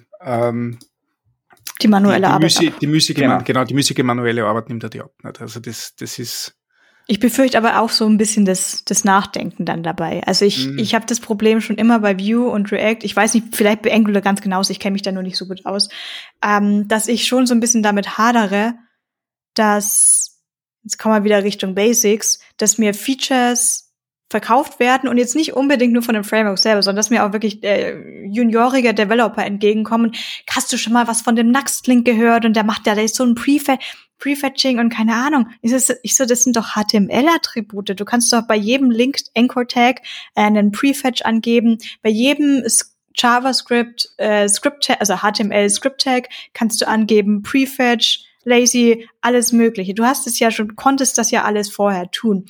manuelle Arbeit ab. Die müßige manuelle Arbeit nimmt er die ab, nicht? Also das ist. Ich befürchte aber auch so ein bisschen das Nachdenken dann dabei. Also ich habe das Problem schon immer bei Vue und React, ich weiß nicht, vielleicht bei Angular ganz genauso, ich kenne mich da nur nicht so gut aus, dass ich schon so ein bisschen damit hadere, dass, jetzt kommen wir wieder Richtung Basics, dass mir Features verkauft werden und jetzt nicht unbedingt nur von dem Framework selber, sondern dass mir auch wirklich juniorige Developer entgegenkommen. Hast du schon mal was von dem Nuxt-Link gehört? Und der macht ja so ein Prefetching und keine Ahnung. Ich so, das sind doch HTML-Attribute. Du kannst doch bei jedem Link-Anchor-Tag einen Prefetch angeben. Bei jedem JavaScript, also HTML-Script-Tag kannst du angeben Prefetch, Lazy, alles Mögliche. Du hast es ja schon, konntest das ja alles vorher tun.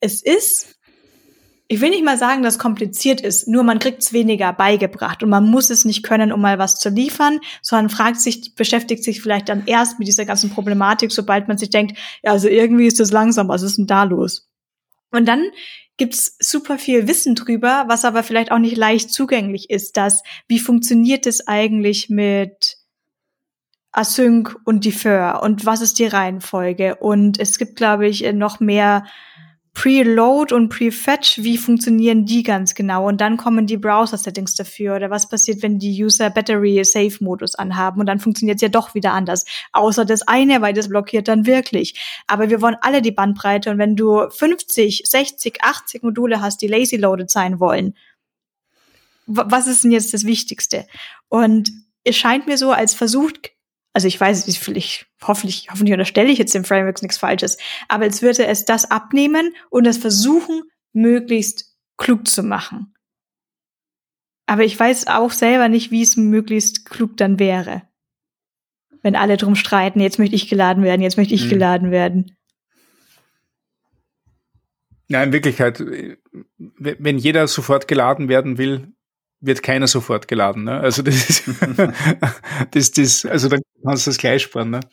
Ich will nicht mal sagen, dass es kompliziert ist, nur man kriegt es weniger beigebracht und man muss es nicht können, um mal was zu liefern, sondern beschäftigt sich vielleicht dann erst mit dieser ganzen Problematik, sobald man sich denkt, ja, also irgendwie ist das langsam, was ist denn da los? Und dann gibt's super viel Wissen drüber, was aber vielleicht auch nicht leicht zugänglich ist, wie funktioniert es eigentlich mit Async und Defer und was ist die Reihenfolge? Und es gibt, glaube ich, noch mehr Preload und Prefetch, wie funktionieren die ganz genau? Und dann kommen die Browser-Settings dafür. Oder was passiert, wenn die User Battery-Safe-Modus anhaben? Und dann funktioniert es ja doch wieder anders. Außer das eine, weil das blockiert dann wirklich. Aber wir wollen alle die Bandbreite. Und wenn du 50, 60, 80 Module hast, die lazy-loaded sein wollen, was ist denn jetzt das Wichtigste? Und es scheint mir so, als versucht, also ich weiß nicht, hoffentlich unterstelle ich jetzt dem Frameworks nichts Falsches, aber als würde es das abnehmen und es versuchen, möglichst klug zu machen. Aber ich weiß auch selber nicht, wie es möglichst klug dann wäre. Wenn alle drum streiten, jetzt möchte ich geladen werden, jetzt möchte ich geladen werden. Ja, in Wirklichkeit, wenn jeder sofort geladen werden will, wird keiner sofort geladen. Ne? Also das ist also dann kannst du das gleich sparen. Ne?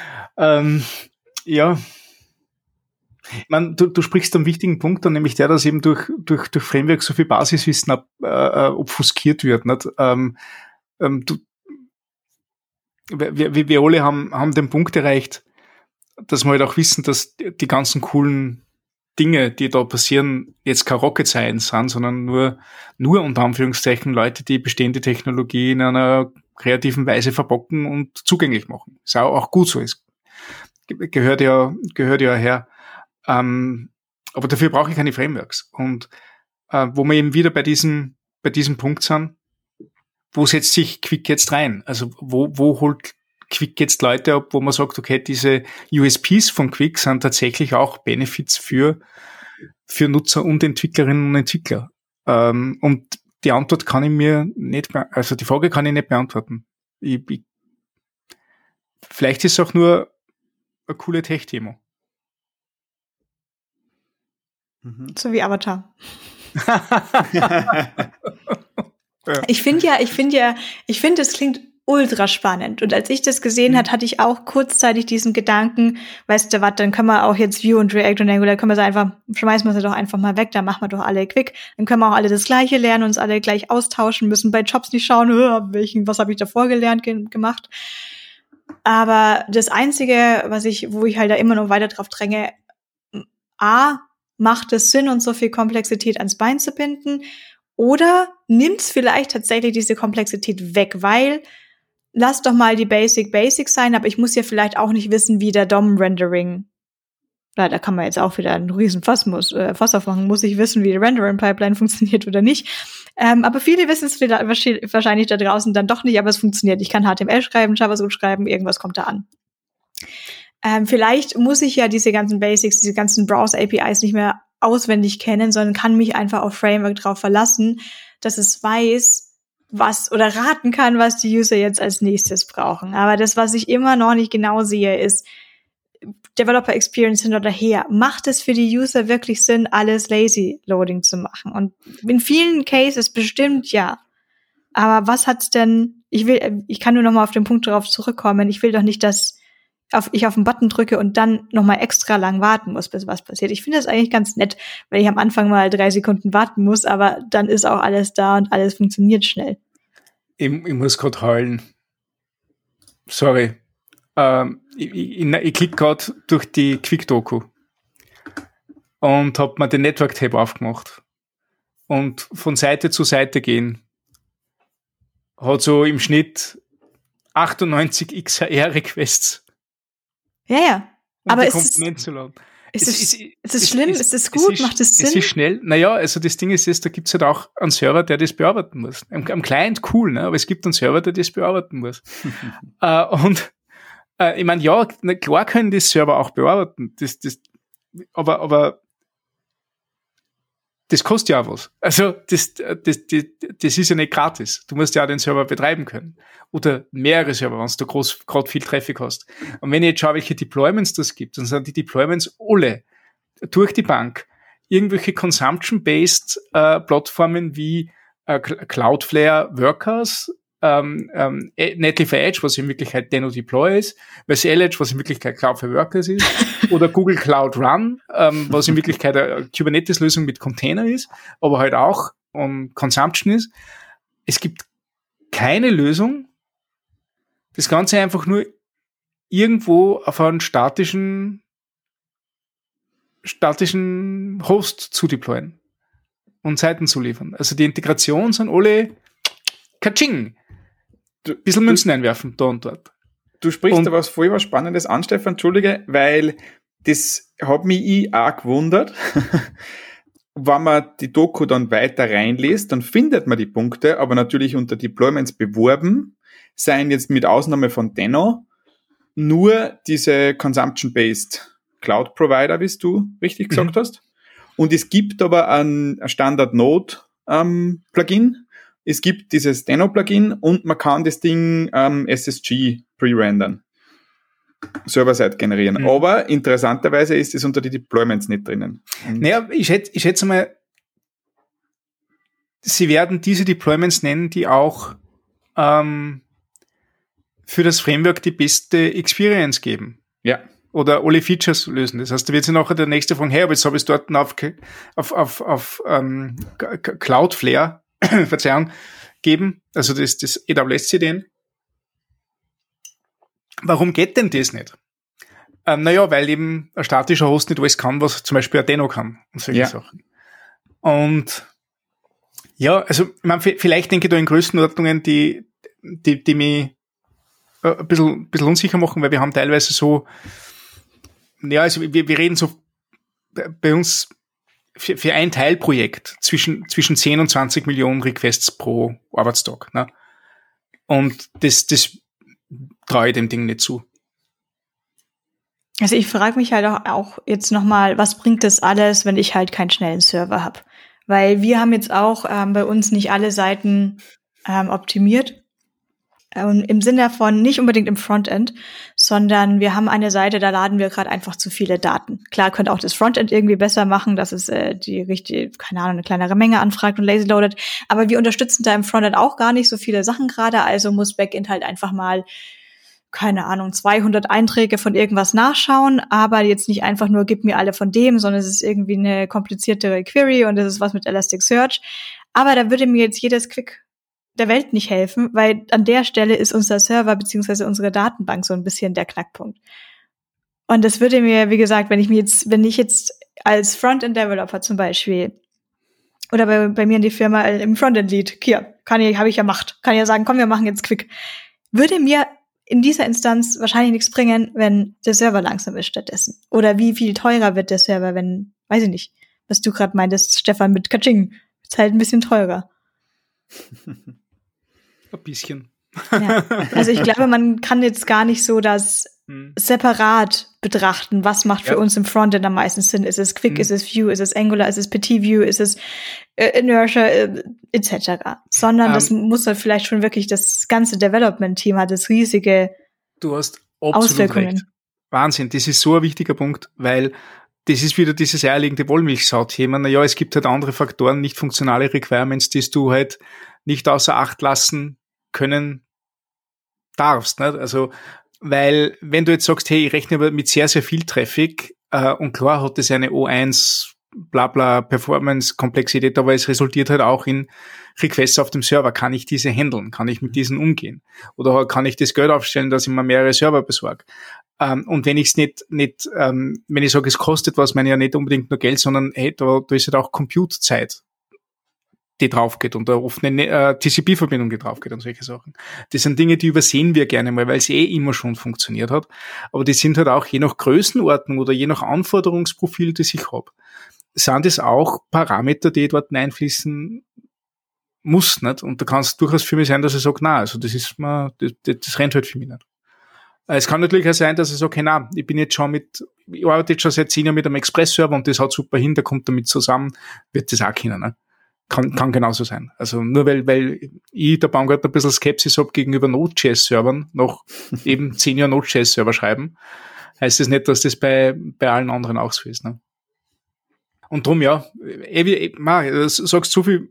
Ja, ich meine, du sprichst einen wichtigen Punkt an, nämlich der, dass eben durch Framework so viel Basiswissen obfuskiert wird. Nicht? Wir alle haben den Punkt erreicht, dass wir halt auch wissen, dass die ganzen coolen Dinge, die da passieren, jetzt keine Rocket Science sind, sondern nur unter Anführungszeichen Leute, die bestehende Technologie in einer kreativen Weise verbocken und zugänglich machen. Ist auch gut so. Es gehört ja her. Aber dafür brauche ich keine Frameworks. Und wo wir eben wieder bei diesem Punkt sind, wo setzt sich Qwik jetzt rein? Also wo holt Qwik jetzt Leute ab, wo man sagt, okay, diese USPs von Qwik sind tatsächlich auch Benefits für Nutzer und Entwicklerinnen und Entwickler. Und die Antwort kann ich mir nicht, also die Frage kann ich nicht beantworten. Vielleicht ist es auch nur eine coole Tech-Demo. So wie Avatar. Ich finde, es klingt ultra spannend. Und als ich das gesehen hatte ich auch kurzzeitig diesen Gedanken, weißt du was, dann können wir auch jetzt Vue und React und Angular, können wir schmeißen wir sie doch einfach mal weg, dann machen wir doch alle Qwik. Dann können wir auch alle das Gleiche lernen, uns alle gleich austauschen, müssen bei Jobs nicht schauen, was habe ich davor gelernt, gemacht. Aber das Einzige, wo ich halt da immer noch weiter drauf dränge, macht es Sinn, uns so viel Komplexität ans Bein zu binden? Oder nimmt es vielleicht tatsächlich diese Komplexität weg, weil lass doch mal die Basics sein, aber ich muss ja vielleicht auch nicht wissen, wie der DOM-Rendering, da kann man jetzt auch wieder einen riesen Fass aufmachen, muss ich wissen, wie die Rendering-Pipeline funktioniert oder nicht. Aber viele wissen es wahrscheinlich da draußen dann doch nicht, aber es funktioniert. Ich kann HTML schreiben, JavaScript schreiben, irgendwas kommt da an. Vielleicht muss ich ja diese ganzen Basics, diese ganzen Browser-APIs nicht mehr auswendig kennen, sondern kann mich einfach auf Framework drauf verlassen, dass es weiß, oder raten kann, was die User jetzt als nächstes brauchen. Aber das, was ich immer noch nicht genau sehe, ist Developer Experience hin oder her. Macht es für die User wirklich Sinn, alles Lazy Loading zu machen? Und in vielen Cases bestimmt ja. Aber was hat's denn, ich kann nur noch mal auf den Punkt darauf zurückkommen, ich will doch nicht, dass ich auf den Button drücke und dann noch mal extra lang warten muss, bis was passiert. Ich finde das eigentlich ganz nett, weil ich am Anfang mal 3 Sekunden warten muss, aber dann ist auch alles da und alles funktioniert schnell. Ich muss gerade heulen. Sorry. Ich klicke gerade durch die Qwik-Doku und habe mir den Network-Tab aufgemacht. Und von Seite zu Seite gehen hat so im Schnitt 98 XHR-Requests. Ja. Aber ist es schlimm? Ist es gut? Macht es Sinn? Es ist schnell. Naja, also das Ding ist, da gibt's halt auch einen Server, der das bearbeiten muss. Am Client cool, ne? Aber es gibt einen Server, der das bearbeiten muss. Ich meine, ja, klar können die Server auch bearbeiten. Aber das kostet ja auch was. Also das ist ja nicht gratis. Du musst ja auch den Server betreiben können. Oder mehrere Server, wenn du gerade viel Traffic hast. Und wenn ich jetzt schaue, welche Deployments das gibt, dann sind die Deployments alle durch die Bank irgendwelche Consumption-based Plattformen wie Cloudflare Workers, Netlify Edge, was in Wirklichkeit Deno Deploy ist, Vercel Edge, was in Wirklichkeit Cloudflare Workers ist, oder Google Cloud Run, was in Wirklichkeit eine Kubernetes-Lösung mit Container ist, aber halt auch Consumption ist. Es gibt keine Lösung, das Ganze einfach nur irgendwo auf einen statischen Host zu deployen und Seiten zu liefern. Also die Integration sind alle Katsching. Ein bisschen Münzen einwerfen, da und dort. Du sprichst da voll was Spannendes an, Stefan, entschuldige, weil das hat mich auch gewundert. Wenn man die Doku dann weiter reinliest, dann findet man die Punkte, aber natürlich unter Deployments beworben, seien jetzt mit Ausnahme von Deno nur diese Consumption-based Cloud-Provider, wie du richtig gesagt hast. Und es gibt aber ein Standard-Node-Plugin. Es gibt dieses Deno-Plugin und man kann das Ding SSG pre-rendern. Server-Side generieren. Aber interessanterweise ist es unter die Deployments nicht drinnen. Naja, ich schätze mal, sie werden diese Deployments nennen, die auch für das Framework die beste Experience geben. Ja. Oder alle Features lösen. Das heißt, da wird sie nachher der nächste fragen, hey, aber jetzt habe ich es dort auf Cloudflare, Verzeihung, geben, also das AWS CDN. Warum geht denn das nicht? Naja, weil eben ein statischer Host nicht alles kann, was zum Beispiel ein Deno kann und solche Sachen. Und ja, also ich meine, vielleicht denke ich da in Größenordnungen, die mich ein bisschen unsicher machen, weil wir haben teilweise so, ja, also wir reden so bei uns für ein Teilprojekt zwischen 10 und 20 Millionen Requests pro Arbeitstag. Ne? Und das traue ich dem Ding nicht zu. Also ich frage mich halt auch jetzt nochmal, was bringt das alles, wenn ich halt keinen schnellen Server habe? Weil wir haben jetzt auch bei uns nicht alle Seiten optimiert. Im Sinne von nicht unbedingt im Frontend, sondern wir haben eine Seite, da laden wir gerade einfach zu viele Daten. Klar, könnte auch das Frontend irgendwie besser machen, dass es die richtige, keine Ahnung, eine kleinere Menge anfragt und lazy loadet. Aber wir unterstützen da im Frontend auch gar nicht so viele Sachen gerade, also muss Backend halt einfach mal, keine Ahnung, 200 Einträge von irgendwas nachschauen, aber jetzt nicht einfach nur, gib mir alle von dem, sondern es ist irgendwie eine kompliziertere Query und es ist was mit Elasticsearch. Aber da würde mir jetzt jedes Quick der Welt nicht helfen, weil an der Stelle ist unser Server beziehungsweise unsere Datenbank so ein bisschen der Knackpunkt. Und das würde mir, wie gesagt, wenn ich jetzt als Frontend-Developer zum Beispiel oder bei mir in die Firma im Frontend-Lead, hier, habe ich ja Macht, kann ja sagen, komm, wir machen jetzt Quick, würde mir in dieser Instanz wahrscheinlich nichts bringen, wenn der Server langsam ist stattdessen. Oder wie viel teurer wird der Server, wenn, weiß ich nicht, was du gerade meintest, Stefan, mit Kaching, ist halt ein bisschen teurer. Ein bisschen. Ja. Also ich glaube, man kann jetzt gar nicht so das separat betrachten, was macht für uns im Frontend am meisten Sinn. Ist es Quick, ist es Vue, ist es Angular, ist es Petit Vue, ist es Inertia, etc. Sondern das muss halt vielleicht schon wirklich, das ganze Development-Team hat das riesige Du hast absolut Auswirkungen. recht. Wahnsinn, das ist so ein wichtiger Punkt, weil das ist wieder dieses eierlegende Wollmilchsau-Thema. Naja, es gibt halt andere Faktoren, nicht funktionale Requirements, die du halt nicht außer Acht lassen können darfst. Nicht? Also, weil, wenn du jetzt sagst, hey, ich rechne aber mit sehr, sehr viel Traffic, und klar hat das eine O1, blabla, Performance-Komplexität, aber es resultiert halt auch in Requests auf dem Server. Kann ich diese handeln? Kann ich mit diesen umgehen? Oder kann ich das Geld aufstellen, dass ich mir mehrere Server besorge? Und wenn ich es nicht, wenn ich sage, es kostet was, meine ich ja nicht unbedingt nur Geld, sondern hey, da ist halt auch Compute-Zeit, die drauf geht und da oft eine TCP-Verbindung, die drauf geht und solche Sachen. Das sind Dinge, die übersehen wir gerne mal, weil es immer schon funktioniert hat. Aber die sind halt auch je nach Größenordnung oder je nach Anforderungsprofil, das ich habe, sind es auch Parameter, die dort einfließen muss, nicht? Und da kann es durchaus für mich sein, dass ich sage, na, also das rennt halt für mich nicht. Es kann natürlich auch sein, dass ich sage, okay, na, ich arbeite jetzt schon seit 10 Jahren mit einem Express-Server und das hat super hin, der kommt damit zusammen, wird das auch können, ne? Kann genauso sein. Also nur weil ich der Baumgart ein bisschen Skepsis habe gegenüber Node.js-Servern, noch eben 10 Jahre Node.js-Server schreiben, heißt das nicht, dass das bei allen anderen auch so ist, ne? Und drum, ja, du sagst so viel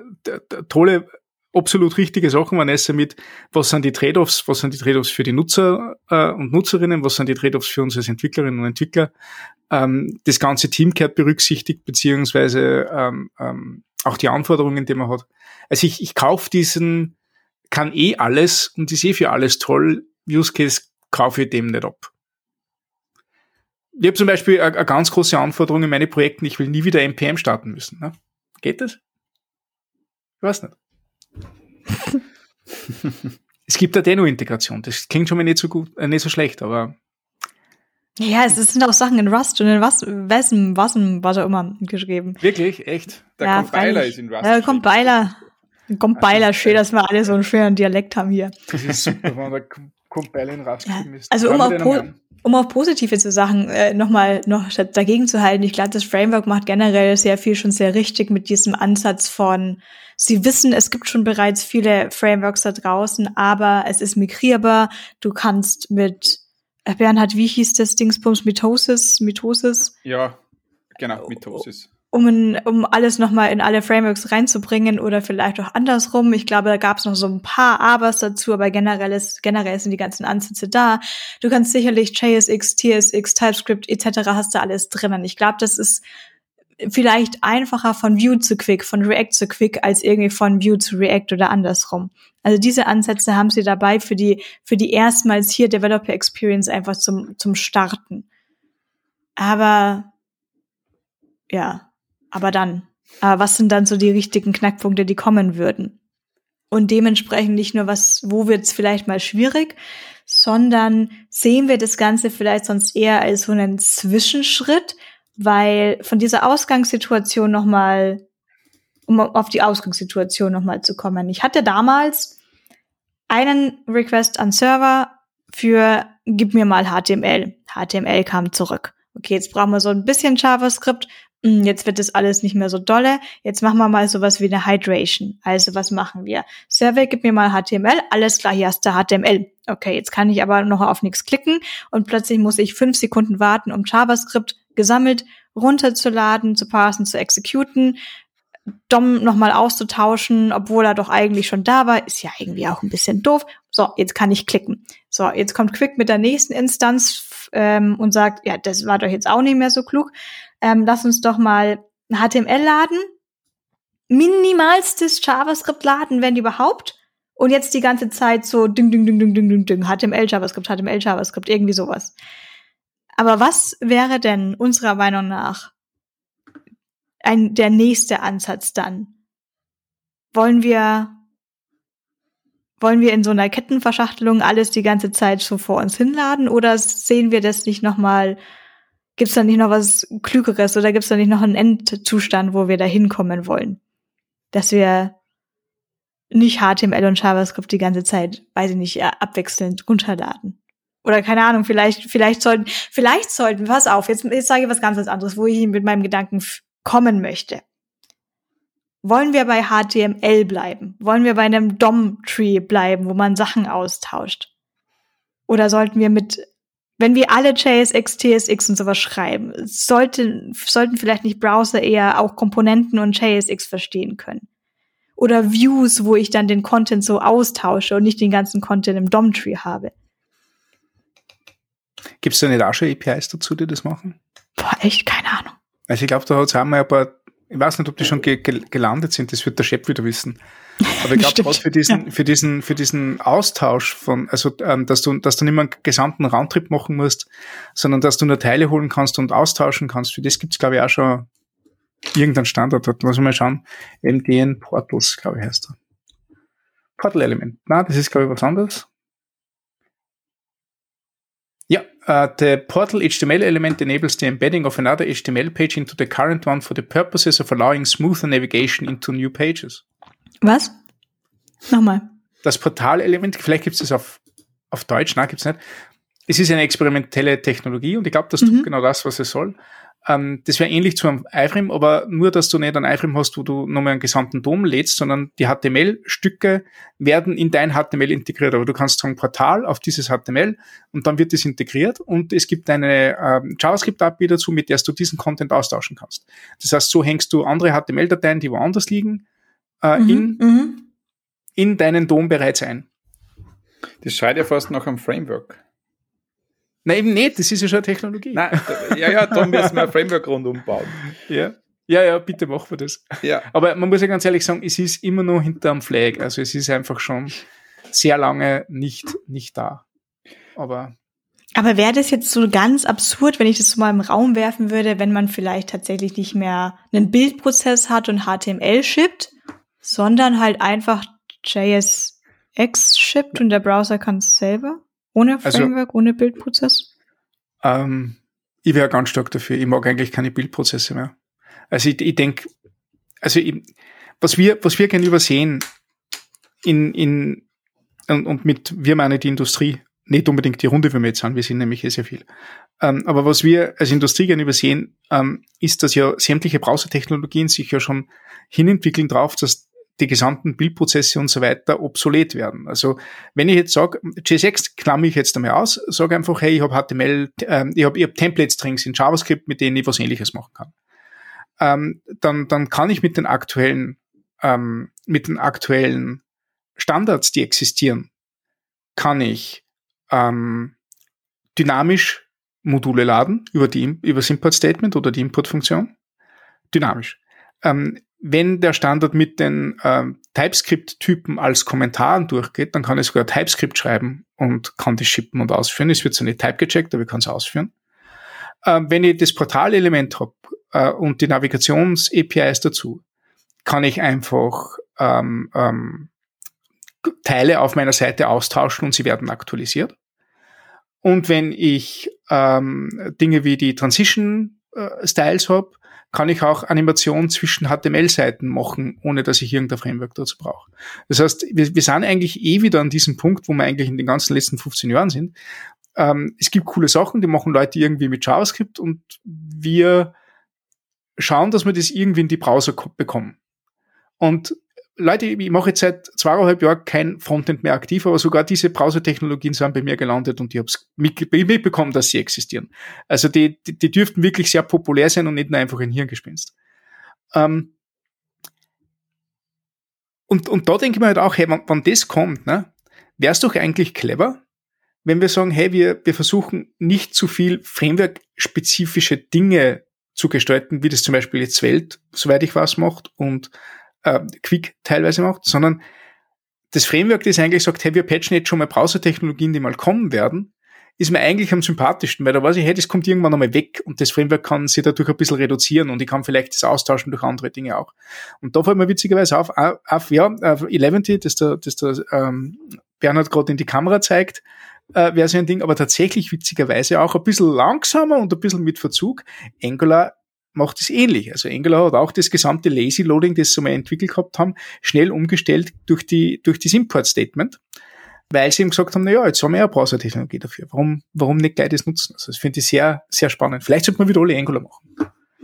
tolle, absolut richtige Sachen, Vanessa, mit was sind die Trade-offs für die Nutzer und Nutzerinnen, was sind die Trade-offs für uns als Entwicklerinnen und Entwickler. Das ganze Team gehört berücksichtigt, beziehungsweise auch die Anforderungen, die man hat. Also ich kaufe diesen, kann alles und ist für alles toll, Use Case kaufe ich dem nicht ab. Ich habe zum Beispiel eine ganz große Anforderung in meine Projekten, ich will nie wieder NPM starten müssen. Ne? Geht das? Ich weiß nicht. Es gibt eine Deno-Integration, das klingt schon mal nicht so gut, nicht so schlecht, aber ja, es sind auch Sachen in Rust und in Wasm, was auch immer geschrieben. Wirklich? Echt? Der Compiler ist in Rust. Der Compiler, schön, dass wir alle so einen schönen Dialekt haben hier. Das ist super, wenn der Compiler in Rust geschrieben ist. Also um auf positive zu Sachen noch dagegen zu halten, ich glaube, das Framework macht generell sehr viel schon sehr richtig mit diesem Ansatz von, sie wissen, es gibt schon bereits viele Frameworks da draußen, aber es ist migrierbar, du kannst mit Bernhard, wie hieß das Dingsbums? Mitosis? Ja, genau, Mitosis. Um alles nochmal in alle Frameworks reinzubringen oder vielleicht auch andersrum. Ich glaube, da gab es noch so ein paar Abers dazu, aber generell sind die ganzen Ansätze da. Du kannst sicherlich JSX, TSX, TypeScript etc. hast du alles drinnen. Ich glaube, das ist vielleicht einfacher von Vue zu Quick, von React zu Quick, als irgendwie von Vue zu React oder andersrum. Also diese Ansätze haben sie dabei für die erstmals hier Developer Experience einfach zum Starten. Aber was sind dann so die richtigen Knackpunkte, die kommen würden? Und dementsprechend nicht nur wo wird's vielleicht mal schwierig, sondern sehen wir das Ganze vielleicht sonst eher als so einen Zwischenschritt, weil von dieser Ausgangssituation nochmal, um auf die Ausgangssituation nochmal zu kommen. Ich hatte damals einen Request an Server für gib mir mal HTML. HTML kam zurück. Okay, jetzt brauchen wir so ein bisschen JavaScript. Jetzt wird das alles nicht mehr so dolle. Jetzt machen wir mal sowas wie eine Hydration. Also was machen wir? Server, gib mir mal HTML. Alles klar, hier hast du HTML. Okay, jetzt kann ich aber noch auf nichts klicken und plötzlich muss ich 5 Sekunden warten, um JavaScript gesammelt runterzuladen, zu parsen, zu exekuten, DOM nochmal auszutauschen, obwohl er doch eigentlich schon da war. Ist ja irgendwie auch ein bisschen doof. So, jetzt kann ich klicken. So, jetzt kommt Quick mit der nächsten Instanz und sagt, ja, das war doch jetzt auch nicht mehr so klug. Lass uns doch mal HTML laden, minimalstes JavaScript laden, wenn überhaupt, und jetzt die ganze Zeit so ding, HTML, JavaScript, irgendwie sowas. Aber was wäre denn unserer Meinung nach der nächste Ansatz dann? Wollen wir in so einer Kettenverschachtelung alles die ganze Zeit so vor uns hinladen, oder sehen wir das nicht nochmal? Gibt's da nicht noch was Klügeres oder gibt's da nicht noch einen Endzustand, wo wir da hinkommen wollen? Dass wir nicht HTML und JavaScript die ganze Zeit, weiß ich nicht, abwechselnd runterladen. Oder keine Ahnung, vielleicht sollten, pass auf, jetzt sage ich was ganz anderes, wo ich mit meinem Gedanken kommen möchte. Wollen wir bei HTML bleiben? Wollen wir bei einem DOM-Tree bleiben, wo man Sachen austauscht? Oder sollten wir wenn wir alle JSX, TSX und sowas schreiben, sollten vielleicht nicht Browser eher auch Komponenten und JSX verstehen können? Oder Views, wo ich dann den Content so austausche und nicht den ganzen Content im DOM-Tree habe? Gibt es da nicht auch schon APIs dazu, die das machen? Boah, echt? Keine Ahnung. Also ich glaube, da hat es einmal ein paar, ich weiß nicht, ob die schon gelandet sind, das wird der Chef wieder wissen. Aber ich glaube, gerade für diesen Austausch von, also dass du nicht mehr einen gesamten Roundtrip machen musst, sondern dass du nur Teile holen kannst und austauschen kannst, für das gibt's, glaube ich, auch schon irgendeinen Standard. Dort lass mal schauen. MDN Portals, glaube ich, heißt er. Portal Element. Nein, das ist, glaube ich, was anderes. Ja, the Portal HTML element enables the embedding of another HTML page into the current one for the purposes of allowing smoother navigation into new pages. Was? Nochmal. Das Portal-Element, vielleicht gibt es das auf Deutsch, nein, gibt's nicht. Es ist eine experimentelle Technologie und ich glaube, das tut genau das, was es soll. Das wäre ähnlich zu einem iFrame, aber nur, dass du nicht einen iFrame hast, wo du nochmal einen gesamten DOM lädst, sondern die HTML-Stücke werden in dein HTML integriert. Aber du kannst sagen Portal auf dieses HTML und dann wird das integriert und es gibt eine JavaScript-API dazu, mit der du diesen Content austauschen kannst. Das heißt, so hängst du andere HTML-Dateien, die woanders liegen, in deinen DOM bereits ein. Das schreit ja fast nach einem Framework. Nein, eben nicht, das ist ja schon eine Technologie. Nein, ja, da müssen wir ein Framework rundum bauen. Ja, bitte machen wir das. Ja. Aber man muss ja ganz ehrlich sagen, es ist immer noch hinterm Flag. Also es ist einfach schon sehr lange nicht da. Aber wäre das jetzt so ganz absurd, wenn ich das so mal im Raum werfen würde, wenn man vielleicht tatsächlich nicht mehr einen Bildprozess hat und HTML shippt, sondern halt einfach JSX shippt und der Browser kann es selber? Ohne Framework, ohne Bildprozess? Ich wäre ganz stark dafür. Ich mag eigentlich keine Bildprozesse mehr. Also ich denke, was wir gerne übersehen und mit wir meine die Industrie, nicht unbedingt die Runde, wie wir jetzt sind, wir sind nämlich sehr viel. Aber was wir als Industrie gerne übersehen, ist, dass ja sämtliche Browsertechnologien sich ja schon hinentwickeln drauf, dass die gesamten Bildprozesse und so weiter obsolet werden. Also wenn ich jetzt sage, JSX klamme ich jetzt einmal aus, sage einfach, hey, ich habe HTML, ich habe Template-Strings in JavaScript, mit denen ich was Ähnliches machen kann. Dann kann ich mit den aktuellen Standards, die existieren, kann ich dynamisch Module laden über das Import-Statement oder die Import-Funktion. Dynamisch. Wenn der Standard mit den TypeScript-Typen als Kommentaren durchgeht, dann kann ich sogar TypeScript schreiben und kann das shippen und ausführen. Es wird so nicht type-gecheckt, aber ich kann es ausführen. Wenn ich das Portalelement habe und die Navigations-APIs dazu, kann ich einfach Teile auf meiner Seite austauschen und sie werden aktualisiert. Und wenn ich Dinge wie die Transition-Styles habe, kann ich auch Animationen zwischen HTML-Seiten machen, ohne dass ich irgendein Framework dazu brauche. Das heißt, wir sind eigentlich wieder an diesem Punkt, wo wir eigentlich in den ganzen letzten 15 Jahren sind. Es gibt coole Sachen, die machen Leute irgendwie mit JavaScript und wir schauen, dass wir das irgendwie in die Browser bekommen. Und Leute, ich mache jetzt seit 2,5 Jahren kein Frontend mehr aktiv, aber sogar diese Browser-Technologien sind bei mir gelandet und ich habe es mitbekommen, dass sie existieren. Also die dürften wirklich sehr populär sein und nicht nur einfach ein Hirngespinst. Und da denke ich mir halt auch, hey, wenn das kommt, ne, wäre es doch eigentlich clever, wenn wir sagen, hey, wir versuchen nicht zu viel Framework-spezifische Dinge zu gestalten, wie das zum Beispiel jetzt Svelte, soweit ich weiß, macht und Quick teilweise macht, sondern das Framework, das eigentlich sagt, hey, wir patchen jetzt schon mal Browser-Technologien, die mal kommen werden, ist mir eigentlich am sympathischsten, weil da weiß ich, hey, das kommt irgendwann einmal weg und das Framework kann sich dadurch ein bisschen reduzieren und ich kann vielleicht das austauschen durch andere Dinge auch. Und da fällt mir witzigerweise auf Eleventy, das der Bernhard gerade in die Kamera zeigt, wäre so ein Ding, aber tatsächlich witzigerweise auch ein bisschen langsamer und ein bisschen mit Verzug. Angular macht es ähnlich. Also Angular hat auch das gesamte Lazy Loading, das sie mal entwickelt gehabt haben, schnell umgestellt durch das Import-Statement, weil sie eben gesagt haben, naja, jetzt haben wir ja eine Browser-Technologie dafür. Warum nicht gleich das nutzen? Also das finde ich sehr, sehr spannend. Vielleicht sollte man wieder alle Angular machen.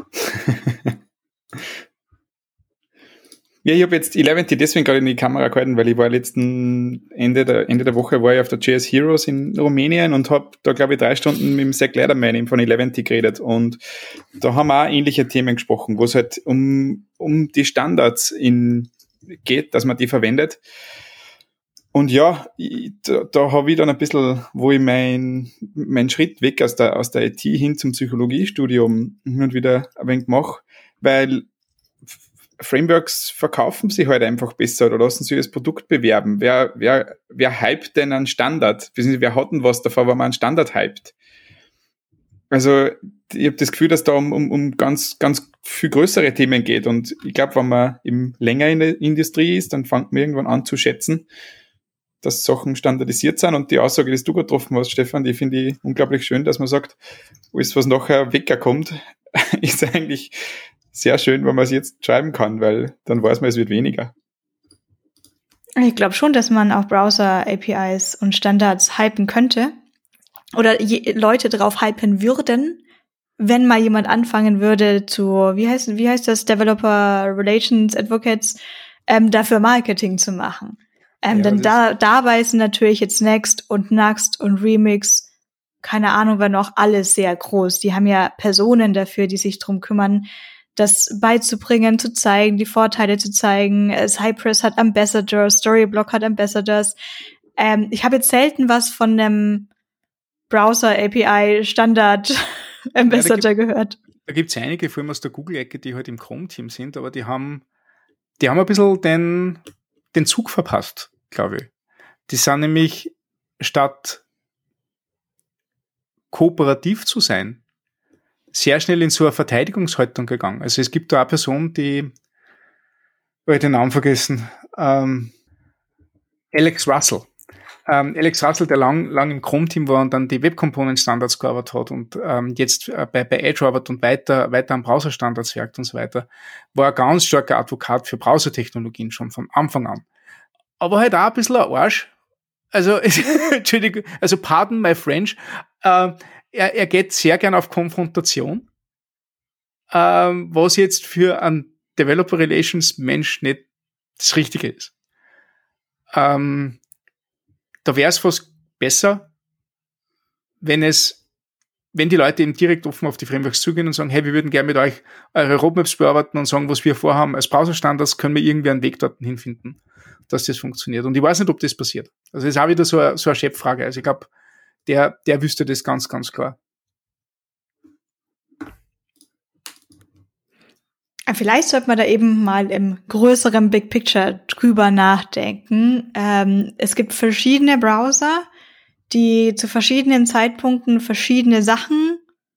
Ja, ich habe jetzt Eleventy deswegen gerade in die Kamera gehalten, weil ich war Ende der Woche war ich auf der JS Heroes in Rumänien und habe da, glaube ich, 3 Stunden mit dem Zach Lederman von Eleventy geredet. Und da haben wir auch ähnliche Themen gesprochen, wo es halt um die Standards geht, dass man die verwendet. Und ja, da habe ich dann ein bisschen, wo ich mein Schritt weg aus der IT hin zum Psychologiestudium hin und wieder ein wenig mache, weil Frameworks verkaufen sich halt einfach besser oder lassen sich das Produkt bewerben. Wer hypt denn einen Standard? Wer hat denn was davon, wenn man einen Standard hypt? Also ich habe das Gefühl, dass da um ganz, ganz viel größere Themen geht. Und ich glaube, wenn man eben länger in der Industrie ist, dann fängt man irgendwann an zu schätzen, dass Sachen standardisiert sind. Und die Aussage, die du getroffen hast, Stefan, die finde ich unglaublich schön, dass man sagt, alles, was nachher wegkommt, ist eigentlich sehr schön, wenn man es jetzt schreiben kann, weil dann weiß man, es wird weniger. Ich glaube schon, dass man auch Browser-APIs und Standards hypen könnte oder Leute drauf hypen würden, wenn mal jemand anfangen würde zu, wie heißt das, Developer Relations Advocates, dafür Marketing zu machen. Denn dabei sind natürlich jetzt Next und Nuxt und Remix, keine Ahnung, wer noch, alles sehr groß. Die haben ja Personen dafür, die sich drum kümmern, das beizubringen, zu zeigen, die Vorteile zu zeigen. Cypress hat Ambassadors, Storyblock hat Ambassadors. Ich habe jetzt selten was von einem Browser-API-Standard-Ambassador gehört. Da gibt's einige, vor allem aus der Google-Ecke, die halt im Chrome-Team sind, aber die haben ein bisschen den Zug verpasst, glaube ich. Die sind nämlich, statt kooperativ zu sein, sehr schnell in so eine Verteidigungshaltung gegangen. Also es gibt da eine Person, die, ich den Namen vergessen, Alex Russell. Alex Russell, der lang im Chrome-Team war und dann die Web-Component-Standards gearbeitet hat und jetzt bei Edge arbeitet und weiter an Browser-Standards werkt und so weiter, war ein ganz starker Advokat für Browser-Technologien schon von Anfang an. Aber halt auch ein bisschen ein Arsch. Also, Entschuldigung, also pardon my French, er geht sehr gern auf Konfrontation, was jetzt für einen Developer Relations Mensch nicht das Richtige ist. Da wäre es fast besser, wenn die Leute eben direkt offen auf die Frameworks zugehen und sagen, hey, wir würden gerne mit euch eure Roadmaps bearbeiten und sagen, was wir vorhaben als Browser-Standards, können wir irgendwie einen Weg dorthin hinfinden, dass das funktioniert. Und ich weiß nicht, ob das passiert. Also das ist auch wieder so eine Cheffrage. Also ich glaube, der wüsste das ganz, ganz klar. Vielleicht sollte man da eben mal im größeren Big Picture drüber nachdenken. Es gibt verschiedene Browser, die zu verschiedenen Zeitpunkten verschiedene Sachen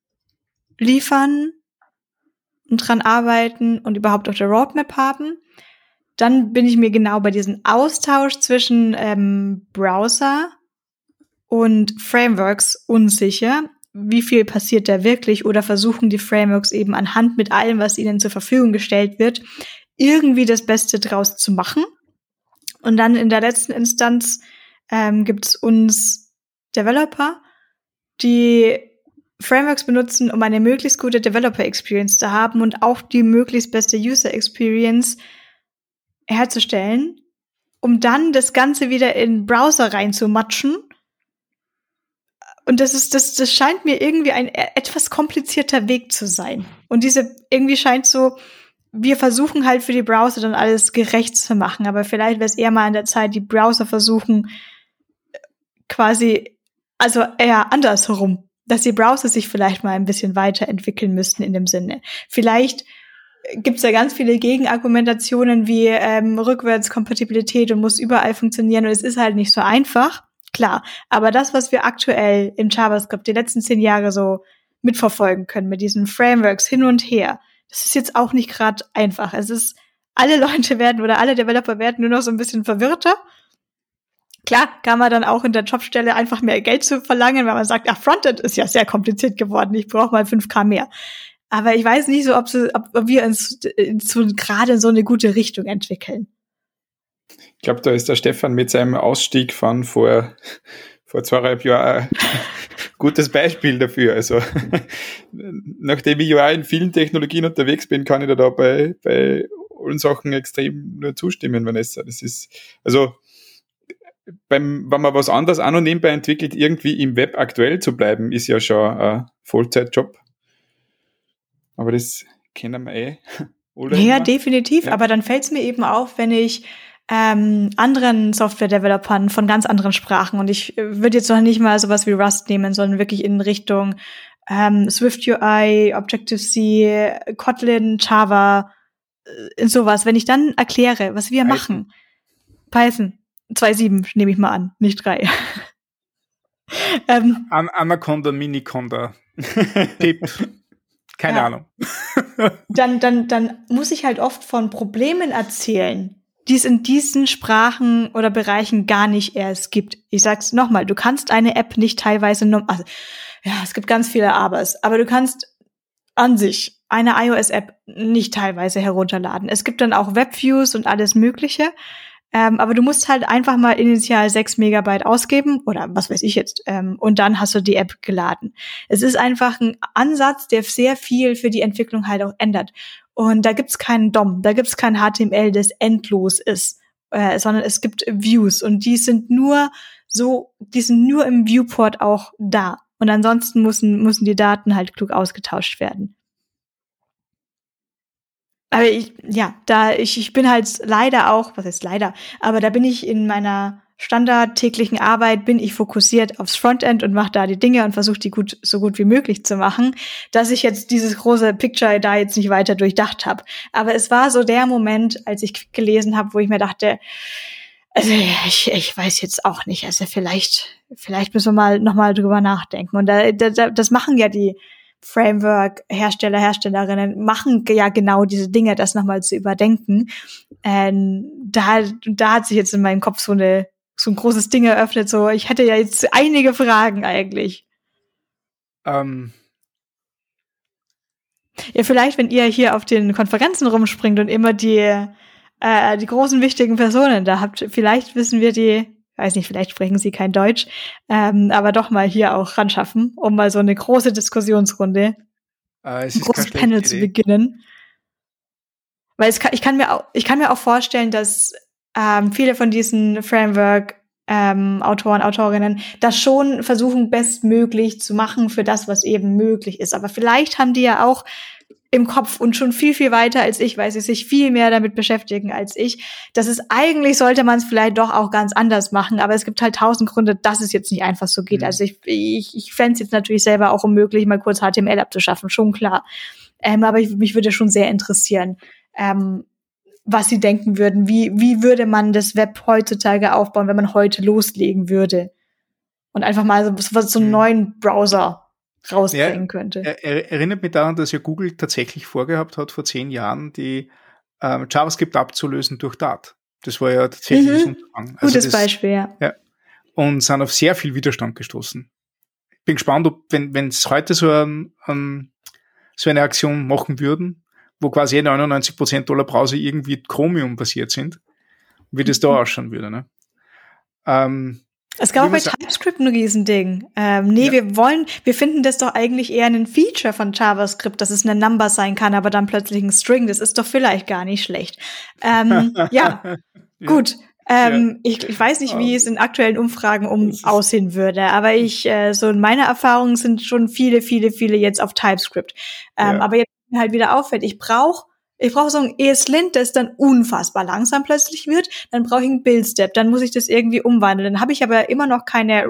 liefern und dran arbeiten und überhaupt auf der Roadmap haben. Dann bin ich mir genau bei diesem Austausch zwischen Browser und Frameworks unsicher. Wie viel passiert da wirklich, oder versuchen die Frameworks eben anhand mit allem, was ihnen zur Verfügung gestellt wird, irgendwie das Beste draus zu machen. Und dann in der letzten Instanz gibt's uns Developer, die Frameworks benutzen, um eine möglichst gute Developer-Experience zu haben und auch die möglichst beste User-Experience herzustellen, um dann das Ganze wieder in Browser reinzumatschen. Und das scheint mir irgendwie ein etwas komplizierter Weg zu sein. Und irgendwie scheint so, wir versuchen halt für die Browser dann alles gerecht zu machen, aber vielleicht wäre es eher mal an der Zeit, die Browser versuchen quasi, also eher andersherum, dass die Browser sich vielleicht mal ein bisschen weiterentwickeln müssten in dem Sinne. Vielleicht gibt's da ganz viele Gegenargumentationen wie Rückwärtskompatibilität und muss überall funktionieren, und es ist halt nicht so einfach. Klar, aber das, was wir aktuell im JavaScript die letzten 10 Jahre so mitverfolgen können, mit diesen Frameworks hin und her, das ist jetzt auch nicht gerade einfach. Alle Developer werden nur noch so ein bisschen verwirrter. Klar, kann man dann auch in der Jobstelle einfach mehr Geld zu verlangen, weil man sagt, Frontend ist ja sehr kompliziert geworden, ich brauche mal 5.000 mehr. Aber ich weiß nicht so, ob wir uns gerade in so eine gute Richtung entwickeln. Ich glaube, da ist der Stefan mit seinem Ausstieg von vor 2,5 Jahren ein gutes Beispiel dafür. Also, nachdem ich ja auch in vielen Technologien unterwegs bin, kann ich da bei allen Sachen extrem nur zustimmen, Vanessa. Das ist, also, wenn man was anderes auch noch nebenbei entwickelt, irgendwie im Web aktuell zu bleiben, ist ja schon ein Vollzeitjob. Aber das kennen wir oder? Ja, definitiv. Ja. Aber dann fällt es mir eben auf, wenn ich anderen Software-Developern von ganz anderen Sprachen, und ich würde jetzt noch nicht mal sowas wie Rust nehmen, sondern wirklich in Richtung Swift UI, Objective-C, Kotlin, Java, sowas. Wenn ich dann erkläre, was wir machen, Python 2.7 nehme ich mal an, nicht 3. Anaconda, Miniconda, Pip, keine Ahnung. Dann muss ich halt oft von Problemen erzählen, die es in diesen Sprachen oder Bereichen gar nicht erst gibt. Ich sag's nochmal, du kannst eine App nicht teilweise es gibt ganz viele Abers, aber du kannst an sich eine iOS-App nicht teilweise herunterladen. Es gibt dann auch Webviews und alles Mögliche, aber du musst halt einfach mal initial 6 Megabyte ausgeben oder was weiß ich jetzt, und dann hast du die App geladen. Es ist einfach ein Ansatz, der sehr viel für die Entwicklung halt auch ändert. Und da gibt's keinen DOM, da gibt's kein HTML, das endlos ist, sondern es gibt Views, und die sind nur im Viewport auch da. Und ansonsten müssen die Daten halt klug ausgetauscht werden. Aber ich bin halt leider auch, was heißt leider, aber da bin ich in meiner standardtäglichen Arbeit, bin ich fokussiert aufs Frontend und mache da die Dinge und versuche die so gut wie möglich zu machen, dass ich jetzt dieses große Picture da jetzt nicht weiter durchdacht habe. Aber es war so der Moment, als ich gelesen habe, wo ich mir dachte, also ich weiß jetzt auch nicht, also vielleicht müssen wir nochmal drüber nachdenken. Und das machen ja die Framework-Herstellerinnen machen ja genau diese Dinge, das nochmal zu überdenken. Da hat sich jetzt in meinem Kopf so ein großes Ding eröffnet, so, ich hätte ja jetzt einige Fragen eigentlich. Ja, vielleicht, wenn ihr hier auf den Konferenzen rumspringt und immer die großen, wichtigen Personen da habt, vielleicht wissen wir weiß nicht, vielleicht sprechen sie kein Deutsch, aber doch mal hier auch ran schaffen, um mal so eine große Diskussionsrunde, ein großes Panel zu beginnen. Weil ich kann mir auch vorstellen, dass viele von diesen Framework-Autoren, Autorinnen das schon versuchen, bestmöglich zu machen für das, was eben möglich ist. Aber vielleicht haben die ja auch im Kopf und schon viel, viel weiter als ich, weil sie sich viel mehr damit beschäftigen als ich. Das ist eigentlich, sollte man es vielleicht doch auch ganz anders machen, aber es gibt halt 1000 Gründe, dass es jetzt nicht einfach so geht. Also ich fände es jetzt natürlich selber auch unmöglich, mal kurz HTML abzuschaffen, schon klar. Aber mich würde schon sehr interessieren, was sie denken würden. Wie würde man das Web heutzutage aufbauen, wenn man heute loslegen würde? Und einfach mal so einen neuen Browser rausbringen könnte. Erinnert mich daran, dass ja Google tatsächlich vorgehabt hat, vor 10 Jahren die JavaScript abzulösen durch Dart. Das war ja tatsächlich das Unterfangen. Gutes Beispiel, ja. Und sind auf sehr viel Widerstand gestoßen. Ich bin gespannt, ob, wenn es heute so eine Aktion machen würden, wo quasi 99% aller Browser irgendwie Chromium basiert sind, wie das da ausschauen würde. Ne? Es gab auch bei TypeScript ein Riesending. Wir finden das doch eigentlich eher ein Feature von JavaScript, dass es eine Number sein kann, aber dann plötzlich ein String. Das ist doch vielleicht gar nicht schlecht. Gut. Ich weiß nicht, wie es in aktuellen Umfragen aussehen würde, aber so in meiner Erfahrung sind schon viele jetzt auf TypeScript. Aber jetzt halt wieder auffällt, ich brauche so ein ESLint, das dann unfassbar langsam plötzlich wird. Dann brauche ich einen Build-Step. Dann muss ich das irgendwie umwandeln. Dann habe ich aber immer noch keine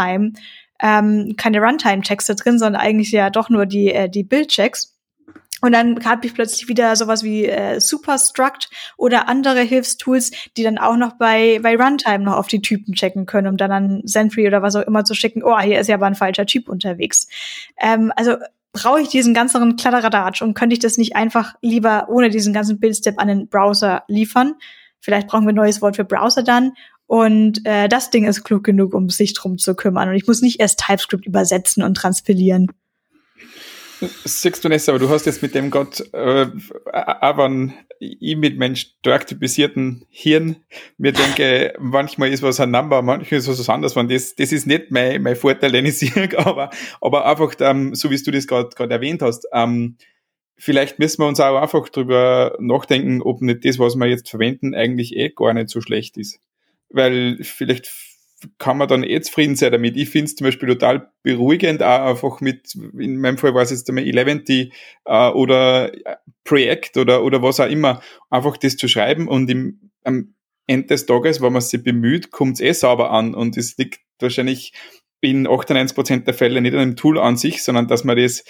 Runtime-Texte drin, sondern eigentlich ja doch nur die Build-Checks. Und dann habe ich plötzlich wieder sowas wie Superstruct oder andere Hilfstools, die dann auch noch bei Runtime noch auf die Typen checken können, um dann an Sentry oder was auch immer zu schicken. Oh, hier ist ja aber ein falscher Typ unterwegs. Also brauche ich diesen ganzen Kladderadatsch und könnte ich das nicht einfach lieber ohne diesen ganzen Build-Step an den Browser liefern? Vielleicht brauchen wir ein neues Wort für Browser dann. Und das Ding ist klug genug, um sich drum zu kümmern. Und ich muss nicht erst TypeScript übersetzen und transpilieren. Siehst du, Nessa, aber du hast jetzt mit dem Gott, aber ich mit meinem stark typisierten Hirn, mir denke, manchmal ist was ein Number, manchmal ist was anderes, das ist nicht mein Vorteil, den ich sehe, aber einfach, so wie du das gerade erwähnt hast, vielleicht müssen wir uns auch einfach drüber nachdenken, ob nicht das, was wir jetzt verwenden, eigentlich gar nicht so schlecht ist. Weil vielleicht kann man dann zufrieden sein damit. Ich finde es zum Beispiel total beruhigend, auch einfach in meinem Fall war es jetzt einmal Eleventy oder Preact oder was auch immer, einfach das zu schreiben und am Ende des Tages, wenn man sich bemüht, kommt es sauber an und es liegt wahrscheinlich in 98% der Fälle nicht an dem Tool an sich, sondern dass man das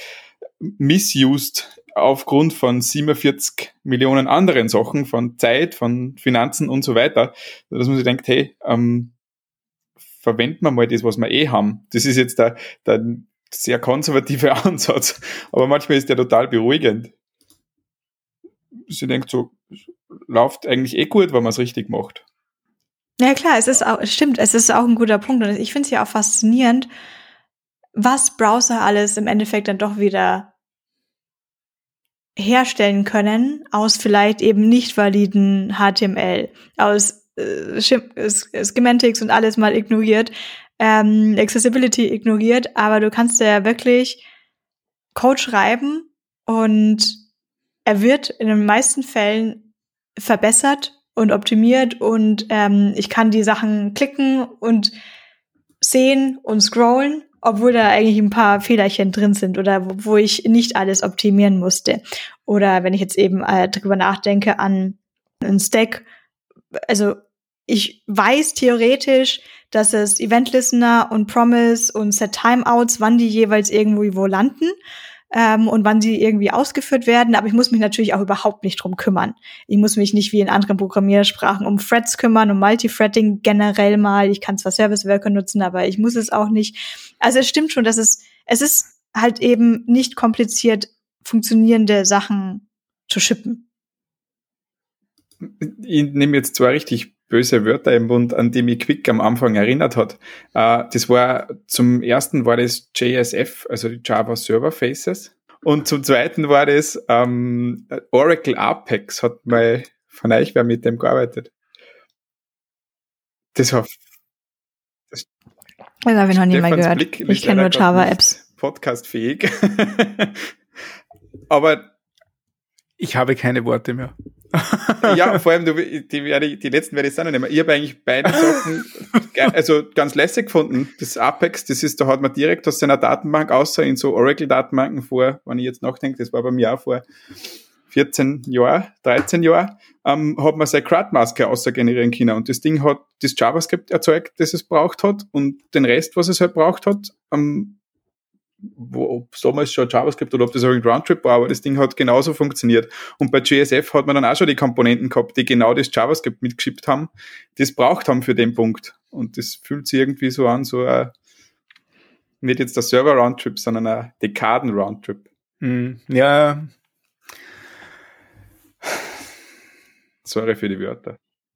misused aufgrund von 47 Millionen anderen Sachen, von Zeit, von Finanzen und so weiter, dass man sich denkt, hey, verwenden wir mal das, was wir haben. Das ist jetzt der sehr konservative Ansatz, aber manchmal ist der total beruhigend. Sie denkt so, läuft eigentlich gut, wenn man es richtig macht. Ja klar, es ist auch ein guter Punkt und ich finde es ja auch faszinierend, was Browser alles im Endeffekt dann doch wieder herstellen können aus vielleicht eben nicht validen HTML, aus Schematics und alles mal ignoriert, Accessibility ignoriert, aber du kannst ja wirklich Code schreiben und er wird in den meisten Fällen verbessert und optimiert und ich kann die Sachen klicken und sehen und scrollen, obwohl da eigentlich ein paar Fehlerchen drin sind oder wo ich nicht alles optimieren musste. Oder wenn ich jetzt eben drüber nachdenke an einen Stack, also ich weiß theoretisch, dass es Event Listener und Promise und Set Timeouts, wann die jeweils irgendwo landen und wann sie irgendwie ausgeführt werden, aber ich muss mich natürlich auch überhaupt nicht drum kümmern. Ich muss mich nicht wie in anderen Programmiersprachen um Threads kümmern, um Multithreading generell mal. Ich kann zwar Service Worker nutzen, aber ich muss es auch nicht. Also es stimmt schon, dass es ist halt eben nicht kompliziert, funktionierende Sachen zu shippen. Ich nehme jetzt zwei richtig böse Wörter im Mund, an die mich Quick am Anfang erinnert hat. Das war, zum ersten war das JSF, also die Java Server Faces. Und zum zweiten war das Oracle Apex, hat mal von euch wer mit dem gearbeitet. Das habe ich noch nie mal gehört. Ich kenne nur Java-Apps. Podcastfähig. Aber Ich habe keine Worte mehr. Ja, vor allem, die letzten werde ich auch noch nicht mehr. Ich habe eigentlich beide Sachen also ganz lässig gefunden. Das Apex, da hat man direkt aus seiner Datenbank, außer in so Oracle-Datenbanken vor, wenn ich jetzt nachdenke, das war bei mir auch vor 13 Jahren, hat man seine CRUD-Maske außergenerieren können. Und das Ding hat das JavaScript erzeugt, das es braucht hat, und den Rest, was es halt braucht hat, ob es damals schon JavaScript oder ob das irgendein Roundtrip war, aber das Ding hat genauso funktioniert. Und bei JSF hat man dann auch schon die Komponenten gehabt, die genau das JavaScript mitgeschippt haben, das braucht haben für den Punkt. Und das fühlt sich irgendwie so an, nicht jetzt der Server-Roundtrip, sondern ein Dekaden-Roundtrip. Ja. Sorry für die Wörter.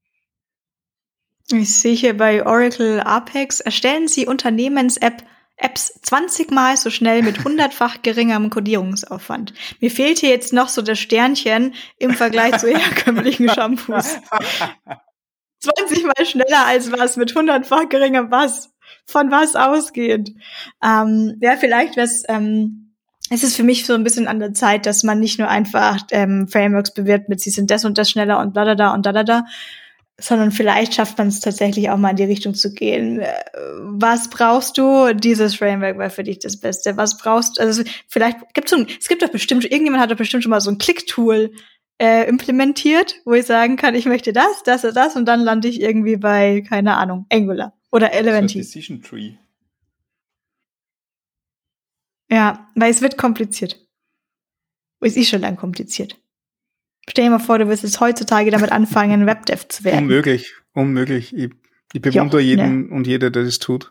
Ich sehe hier bei Oracle Apex, erstellen Sie Apps 20-mal so schnell mit 100-fach geringerem Codierungsaufwand. Mir fehlt hier jetzt noch so das Sternchen im Vergleich zu herkömmlichen Shampoos. 20-mal schneller als was mit 100-fach geringerem was? Von was ausgehend? Ja, vielleicht es ist für mich so ein bisschen an der Zeit, dass man nicht nur einfach Frameworks bewirbt mit, sie sind das und das schneller und bla und da, sondern vielleicht schafft man es tatsächlich auch mal in die Richtung zu gehen. Was brauchst du? Dieses Framework war für dich das Beste. Was brauchst du? Also vielleicht es gibt doch bestimmt, irgendjemand hat doch bestimmt schon mal so ein Click-Tool implementiert, wo ich sagen kann, ich möchte das und dann lande ich irgendwie bei, keine Ahnung, Angular oder Elementy. So Decision Tree. Ja, weil es wird kompliziert. Es ist schon lang kompliziert. Stell dir mal vor, du wirst jetzt heutzutage damit anfangen, Webdev zu werden. Unmöglich. Ich bewundere jeden und jede, der das tut.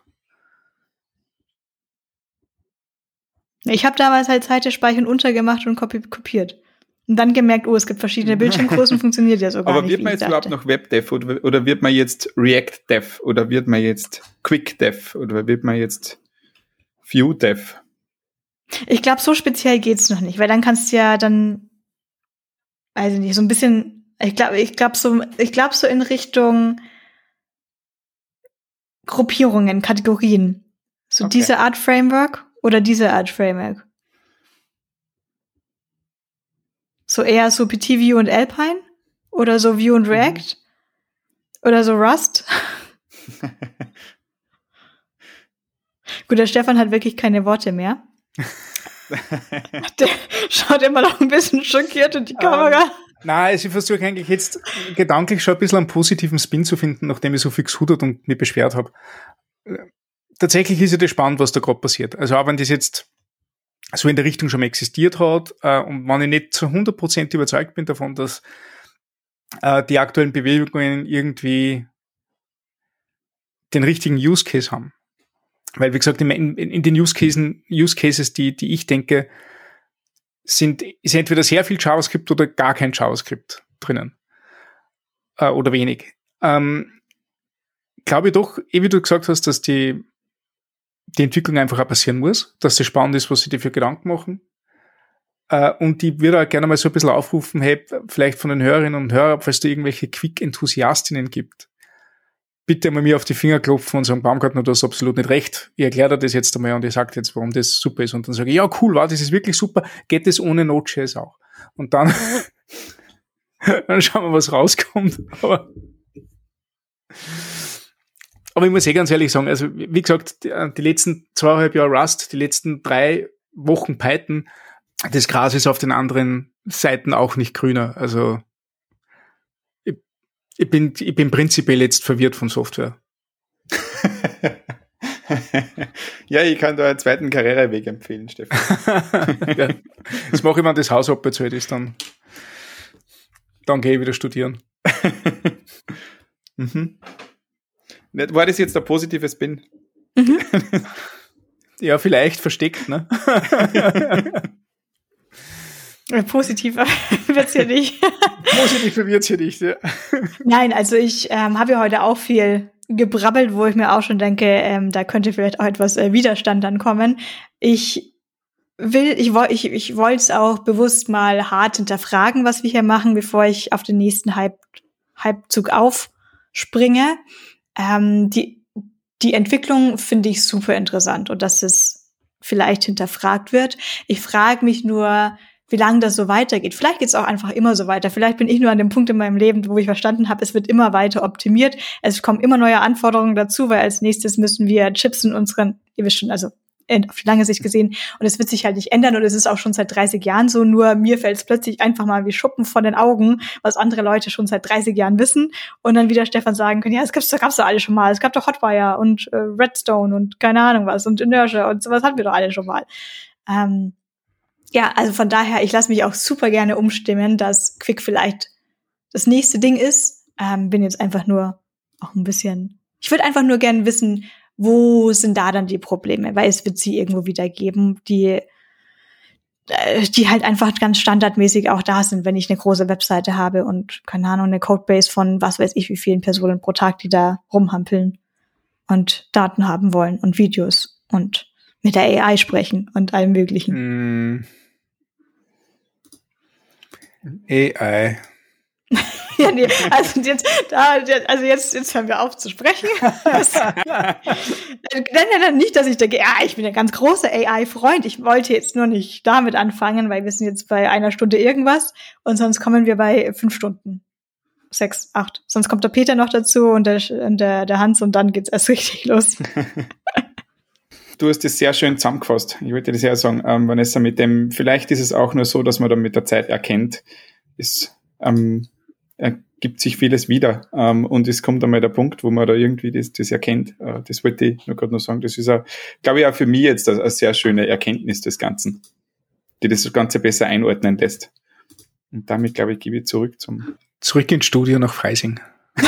Ich habe damals halt Seite speichern, untergemacht und kopiert. Und dann gemerkt, es gibt verschiedene Bildschirmgrößen, funktioniert ja sogar nicht. Aber wird man jetzt überhaupt noch Webdev oder wird man jetzt React-Dev oder wird man jetzt Quick-Dev oder wird man jetzt Vue-Dev? Ich glaube, so speziell geht's noch nicht, weil dann kannst du ja dann, weiß ich nicht, so ein bisschen, ich glaube so in Richtung Gruppierungen, Kategorien. So okay. Diese Art Framework oder diese Art Framework. So eher so PT, Vue und Alpine oder so Vue und React oder so Rust. Gut, der Stefan hat wirklich keine Worte mehr. Der schaut immer noch ein bisschen schockiert in die Kamera. Nein, also ich versuche eigentlich jetzt gedanklich schon ein bisschen einen positiven Spin zu finden, nachdem ich so viel gesudert und mich beschwert habe. Tatsächlich ist ja das spannend, was da gerade passiert. Also auch wenn das jetzt so in der Richtung schon mal existiert hat und wenn ich nicht zu 100% überzeugt bin davon, dass die aktuellen Bewegungen irgendwie den richtigen Use Case haben. Weil, wie gesagt, in den Use Cases, die ich denke, ist entweder sehr viel JavaScript oder gar kein JavaScript drinnen. Oder wenig. Glaube ich doch, wie du gesagt hast, dass die Entwicklung einfach auch passieren muss, dass es spannend ist, was sie dir für Gedanken machen. Und ich würde auch gerne mal so ein bisschen aufrufen, hey, vielleicht von den Hörerinnen und Hörern, falls da irgendwelche Quick-Enthusiastinnen gibt, bitte mal mir auf die Finger klopfen und sagen, Baumgartner, du hast absolut nicht recht. Ich erkläre dir das jetzt einmal und ich sage jetzt, warum das super ist. Und dann sage ich, ja, cool, das ist wirklich super. Geht das ohne Node.js auch? Und dann, dann schauen wir, was rauskommt. Aber ich muss ganz ehrlich sagen, also wie gesagt, die letzten 2,5 Jahre Rust, die letzten 3 Wochen Python, das Gras ist auf den anderen Seiten auch nicht grüner. Also ich bin prinzipiell jetzt verwirrt von Software. Ja, ich kann da einen zweiten Karriereweg empfehlen, Stefan. Ja, das mache ich, wenn das Haus abbezahlt ist, dann gehe ich wieder studieren. War das jetzt der positive Spin? Ja, vielleicht versteckt, ne? Positiver wird's hier nicht. Positiver wird's hier nicht, ja. Nein, also ich habe ja heute auch viel gebrabbelt, wo ich mir auch schon denke, da könnte vielleicht auch etwas Widerstand dann kommen. Ich wollte es auch bewusst mal hart hinterfragen, was wir hier machen, bevor ich auf den nächsten Hypezug aufspringe. Die Entwicklung finde ich super interessant und dass es vielleicht hinterfragt wird. Ich frage mich nur, wie lange das so weitergeht. Vielleicht geht es auch einfach immer so weiter. Vielleicht bin ich nur an dem Punkt in meinem Leben, wo ich verstanden habe, es wird immer weiter optimiert. Es kommen immer neue Anforderungen dazu, weil als nächstes müssen wir Chips in unseren, ihr wisst schon, also auf die lange Sicht gesehen. Und es wird sich halt nicht ändern und es ist auch schon seit 30 Jahren so. Nur mir fällt es plötzlich einfach mal wie Schuppen von den Augen, was andere Leute schon seit 30 Jahren wissen. Und dann wieder Stefan sagen können, ja, es gab's doch alle schon mal. Es gab doch Hotwire und Redstone und keine Ahnung was und Inertia und sowas hatten wir doch alle schon mal. Ja, also von daher, ich lasse mich auch super gerne umstimmen, dass Quick vielleicht das nächste Ding ist. Bin jetzt einfach nur auch ein bisschen, ich würde einfach nur gerne wissen, wo sind da dann die Probleme? Weil es wird sie irgendwo wieder geben, die halt einfach ganz standardmäßig auch da sind, wenn ich eine große Webseite habe und, keine Ahnung, eine Codebase von was weiß ich wie vielen Personen pro Tag, die da rumhampeln und Daten haben wollen und Videos und mit der AI sprechen und allem Möglichen. AI. Ja, nee, also jetzt hören wir auf zu sprechen. Nein, nicht, dass ich denke, ja, ich bin ein ganz großer AI-Freund. Ich wollte jetzt nur nicht damit anfangen, weil wir sind jetzt bei 1 Stunde irgendwas und sonst kommen wir bei 5 Stunden. 6, 8. Sonst kommt der Peter noch dazu und der Hans und dann geht's erst richtig los. Du hast das sehr schön zusammengefasst. Ich wollte das ja sagen, Vanessa, mit dem, vielleicht ist es auch nur so, dass man dann mit der Zeit erkennt, ergibt sich vieles wieder. Und es kommt einmal der Punkt, wo man da irgendwie das erkennt. Das wollte ich nur gerade noch sagen. Das ist, glaube ich, auch für mich jetzt eine sehr schöne Erkenntnis des Ganzen, die das Ganze besser einordnen lässt. Und damit, glaube ich, gebe ich zurück ins Studio nach Freising.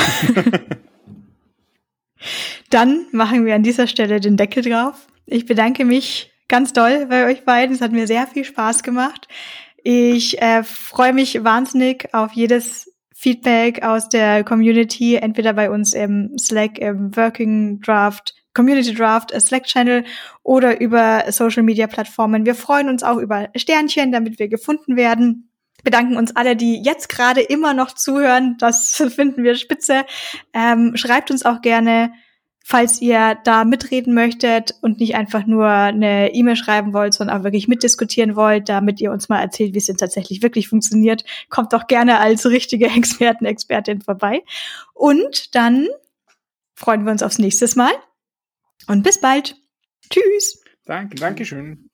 Dann machen wir an dieser Stelle den Deckel drauf. Ich bedanke mich ganz doll bei euch beiden. Es hat mir sehr viel Spaß gemacht. Ich freue mich wahnsinnig auf jedes Feedback aus der Community, entweder bei uns im Slack, im Working Draft, Community Draft, Slack-Channel oder über Social-Media-Plattformen. Wir freuen uns auch über Sternchen, damit wir gefunden werden. Bedanken uns alle, die jetzt gerade immer noch zuhören. Das finden wir spitze. Schreibt uns auch gerne, falls ihr da mitreden möchtet und nicht einfach nur eine E-Mail schreiben wollt, sondern auch wirklich mitdiskutieren wollt, damit ihr uns mal erzählt, wie es denn tatsächlich wirklich funktioniert. Kommt doch gerne als richtige Expertin vorbei. Und dann freuen wir uns aufs nächste Mal. Und bis bald. Tschüss. Dankeschön.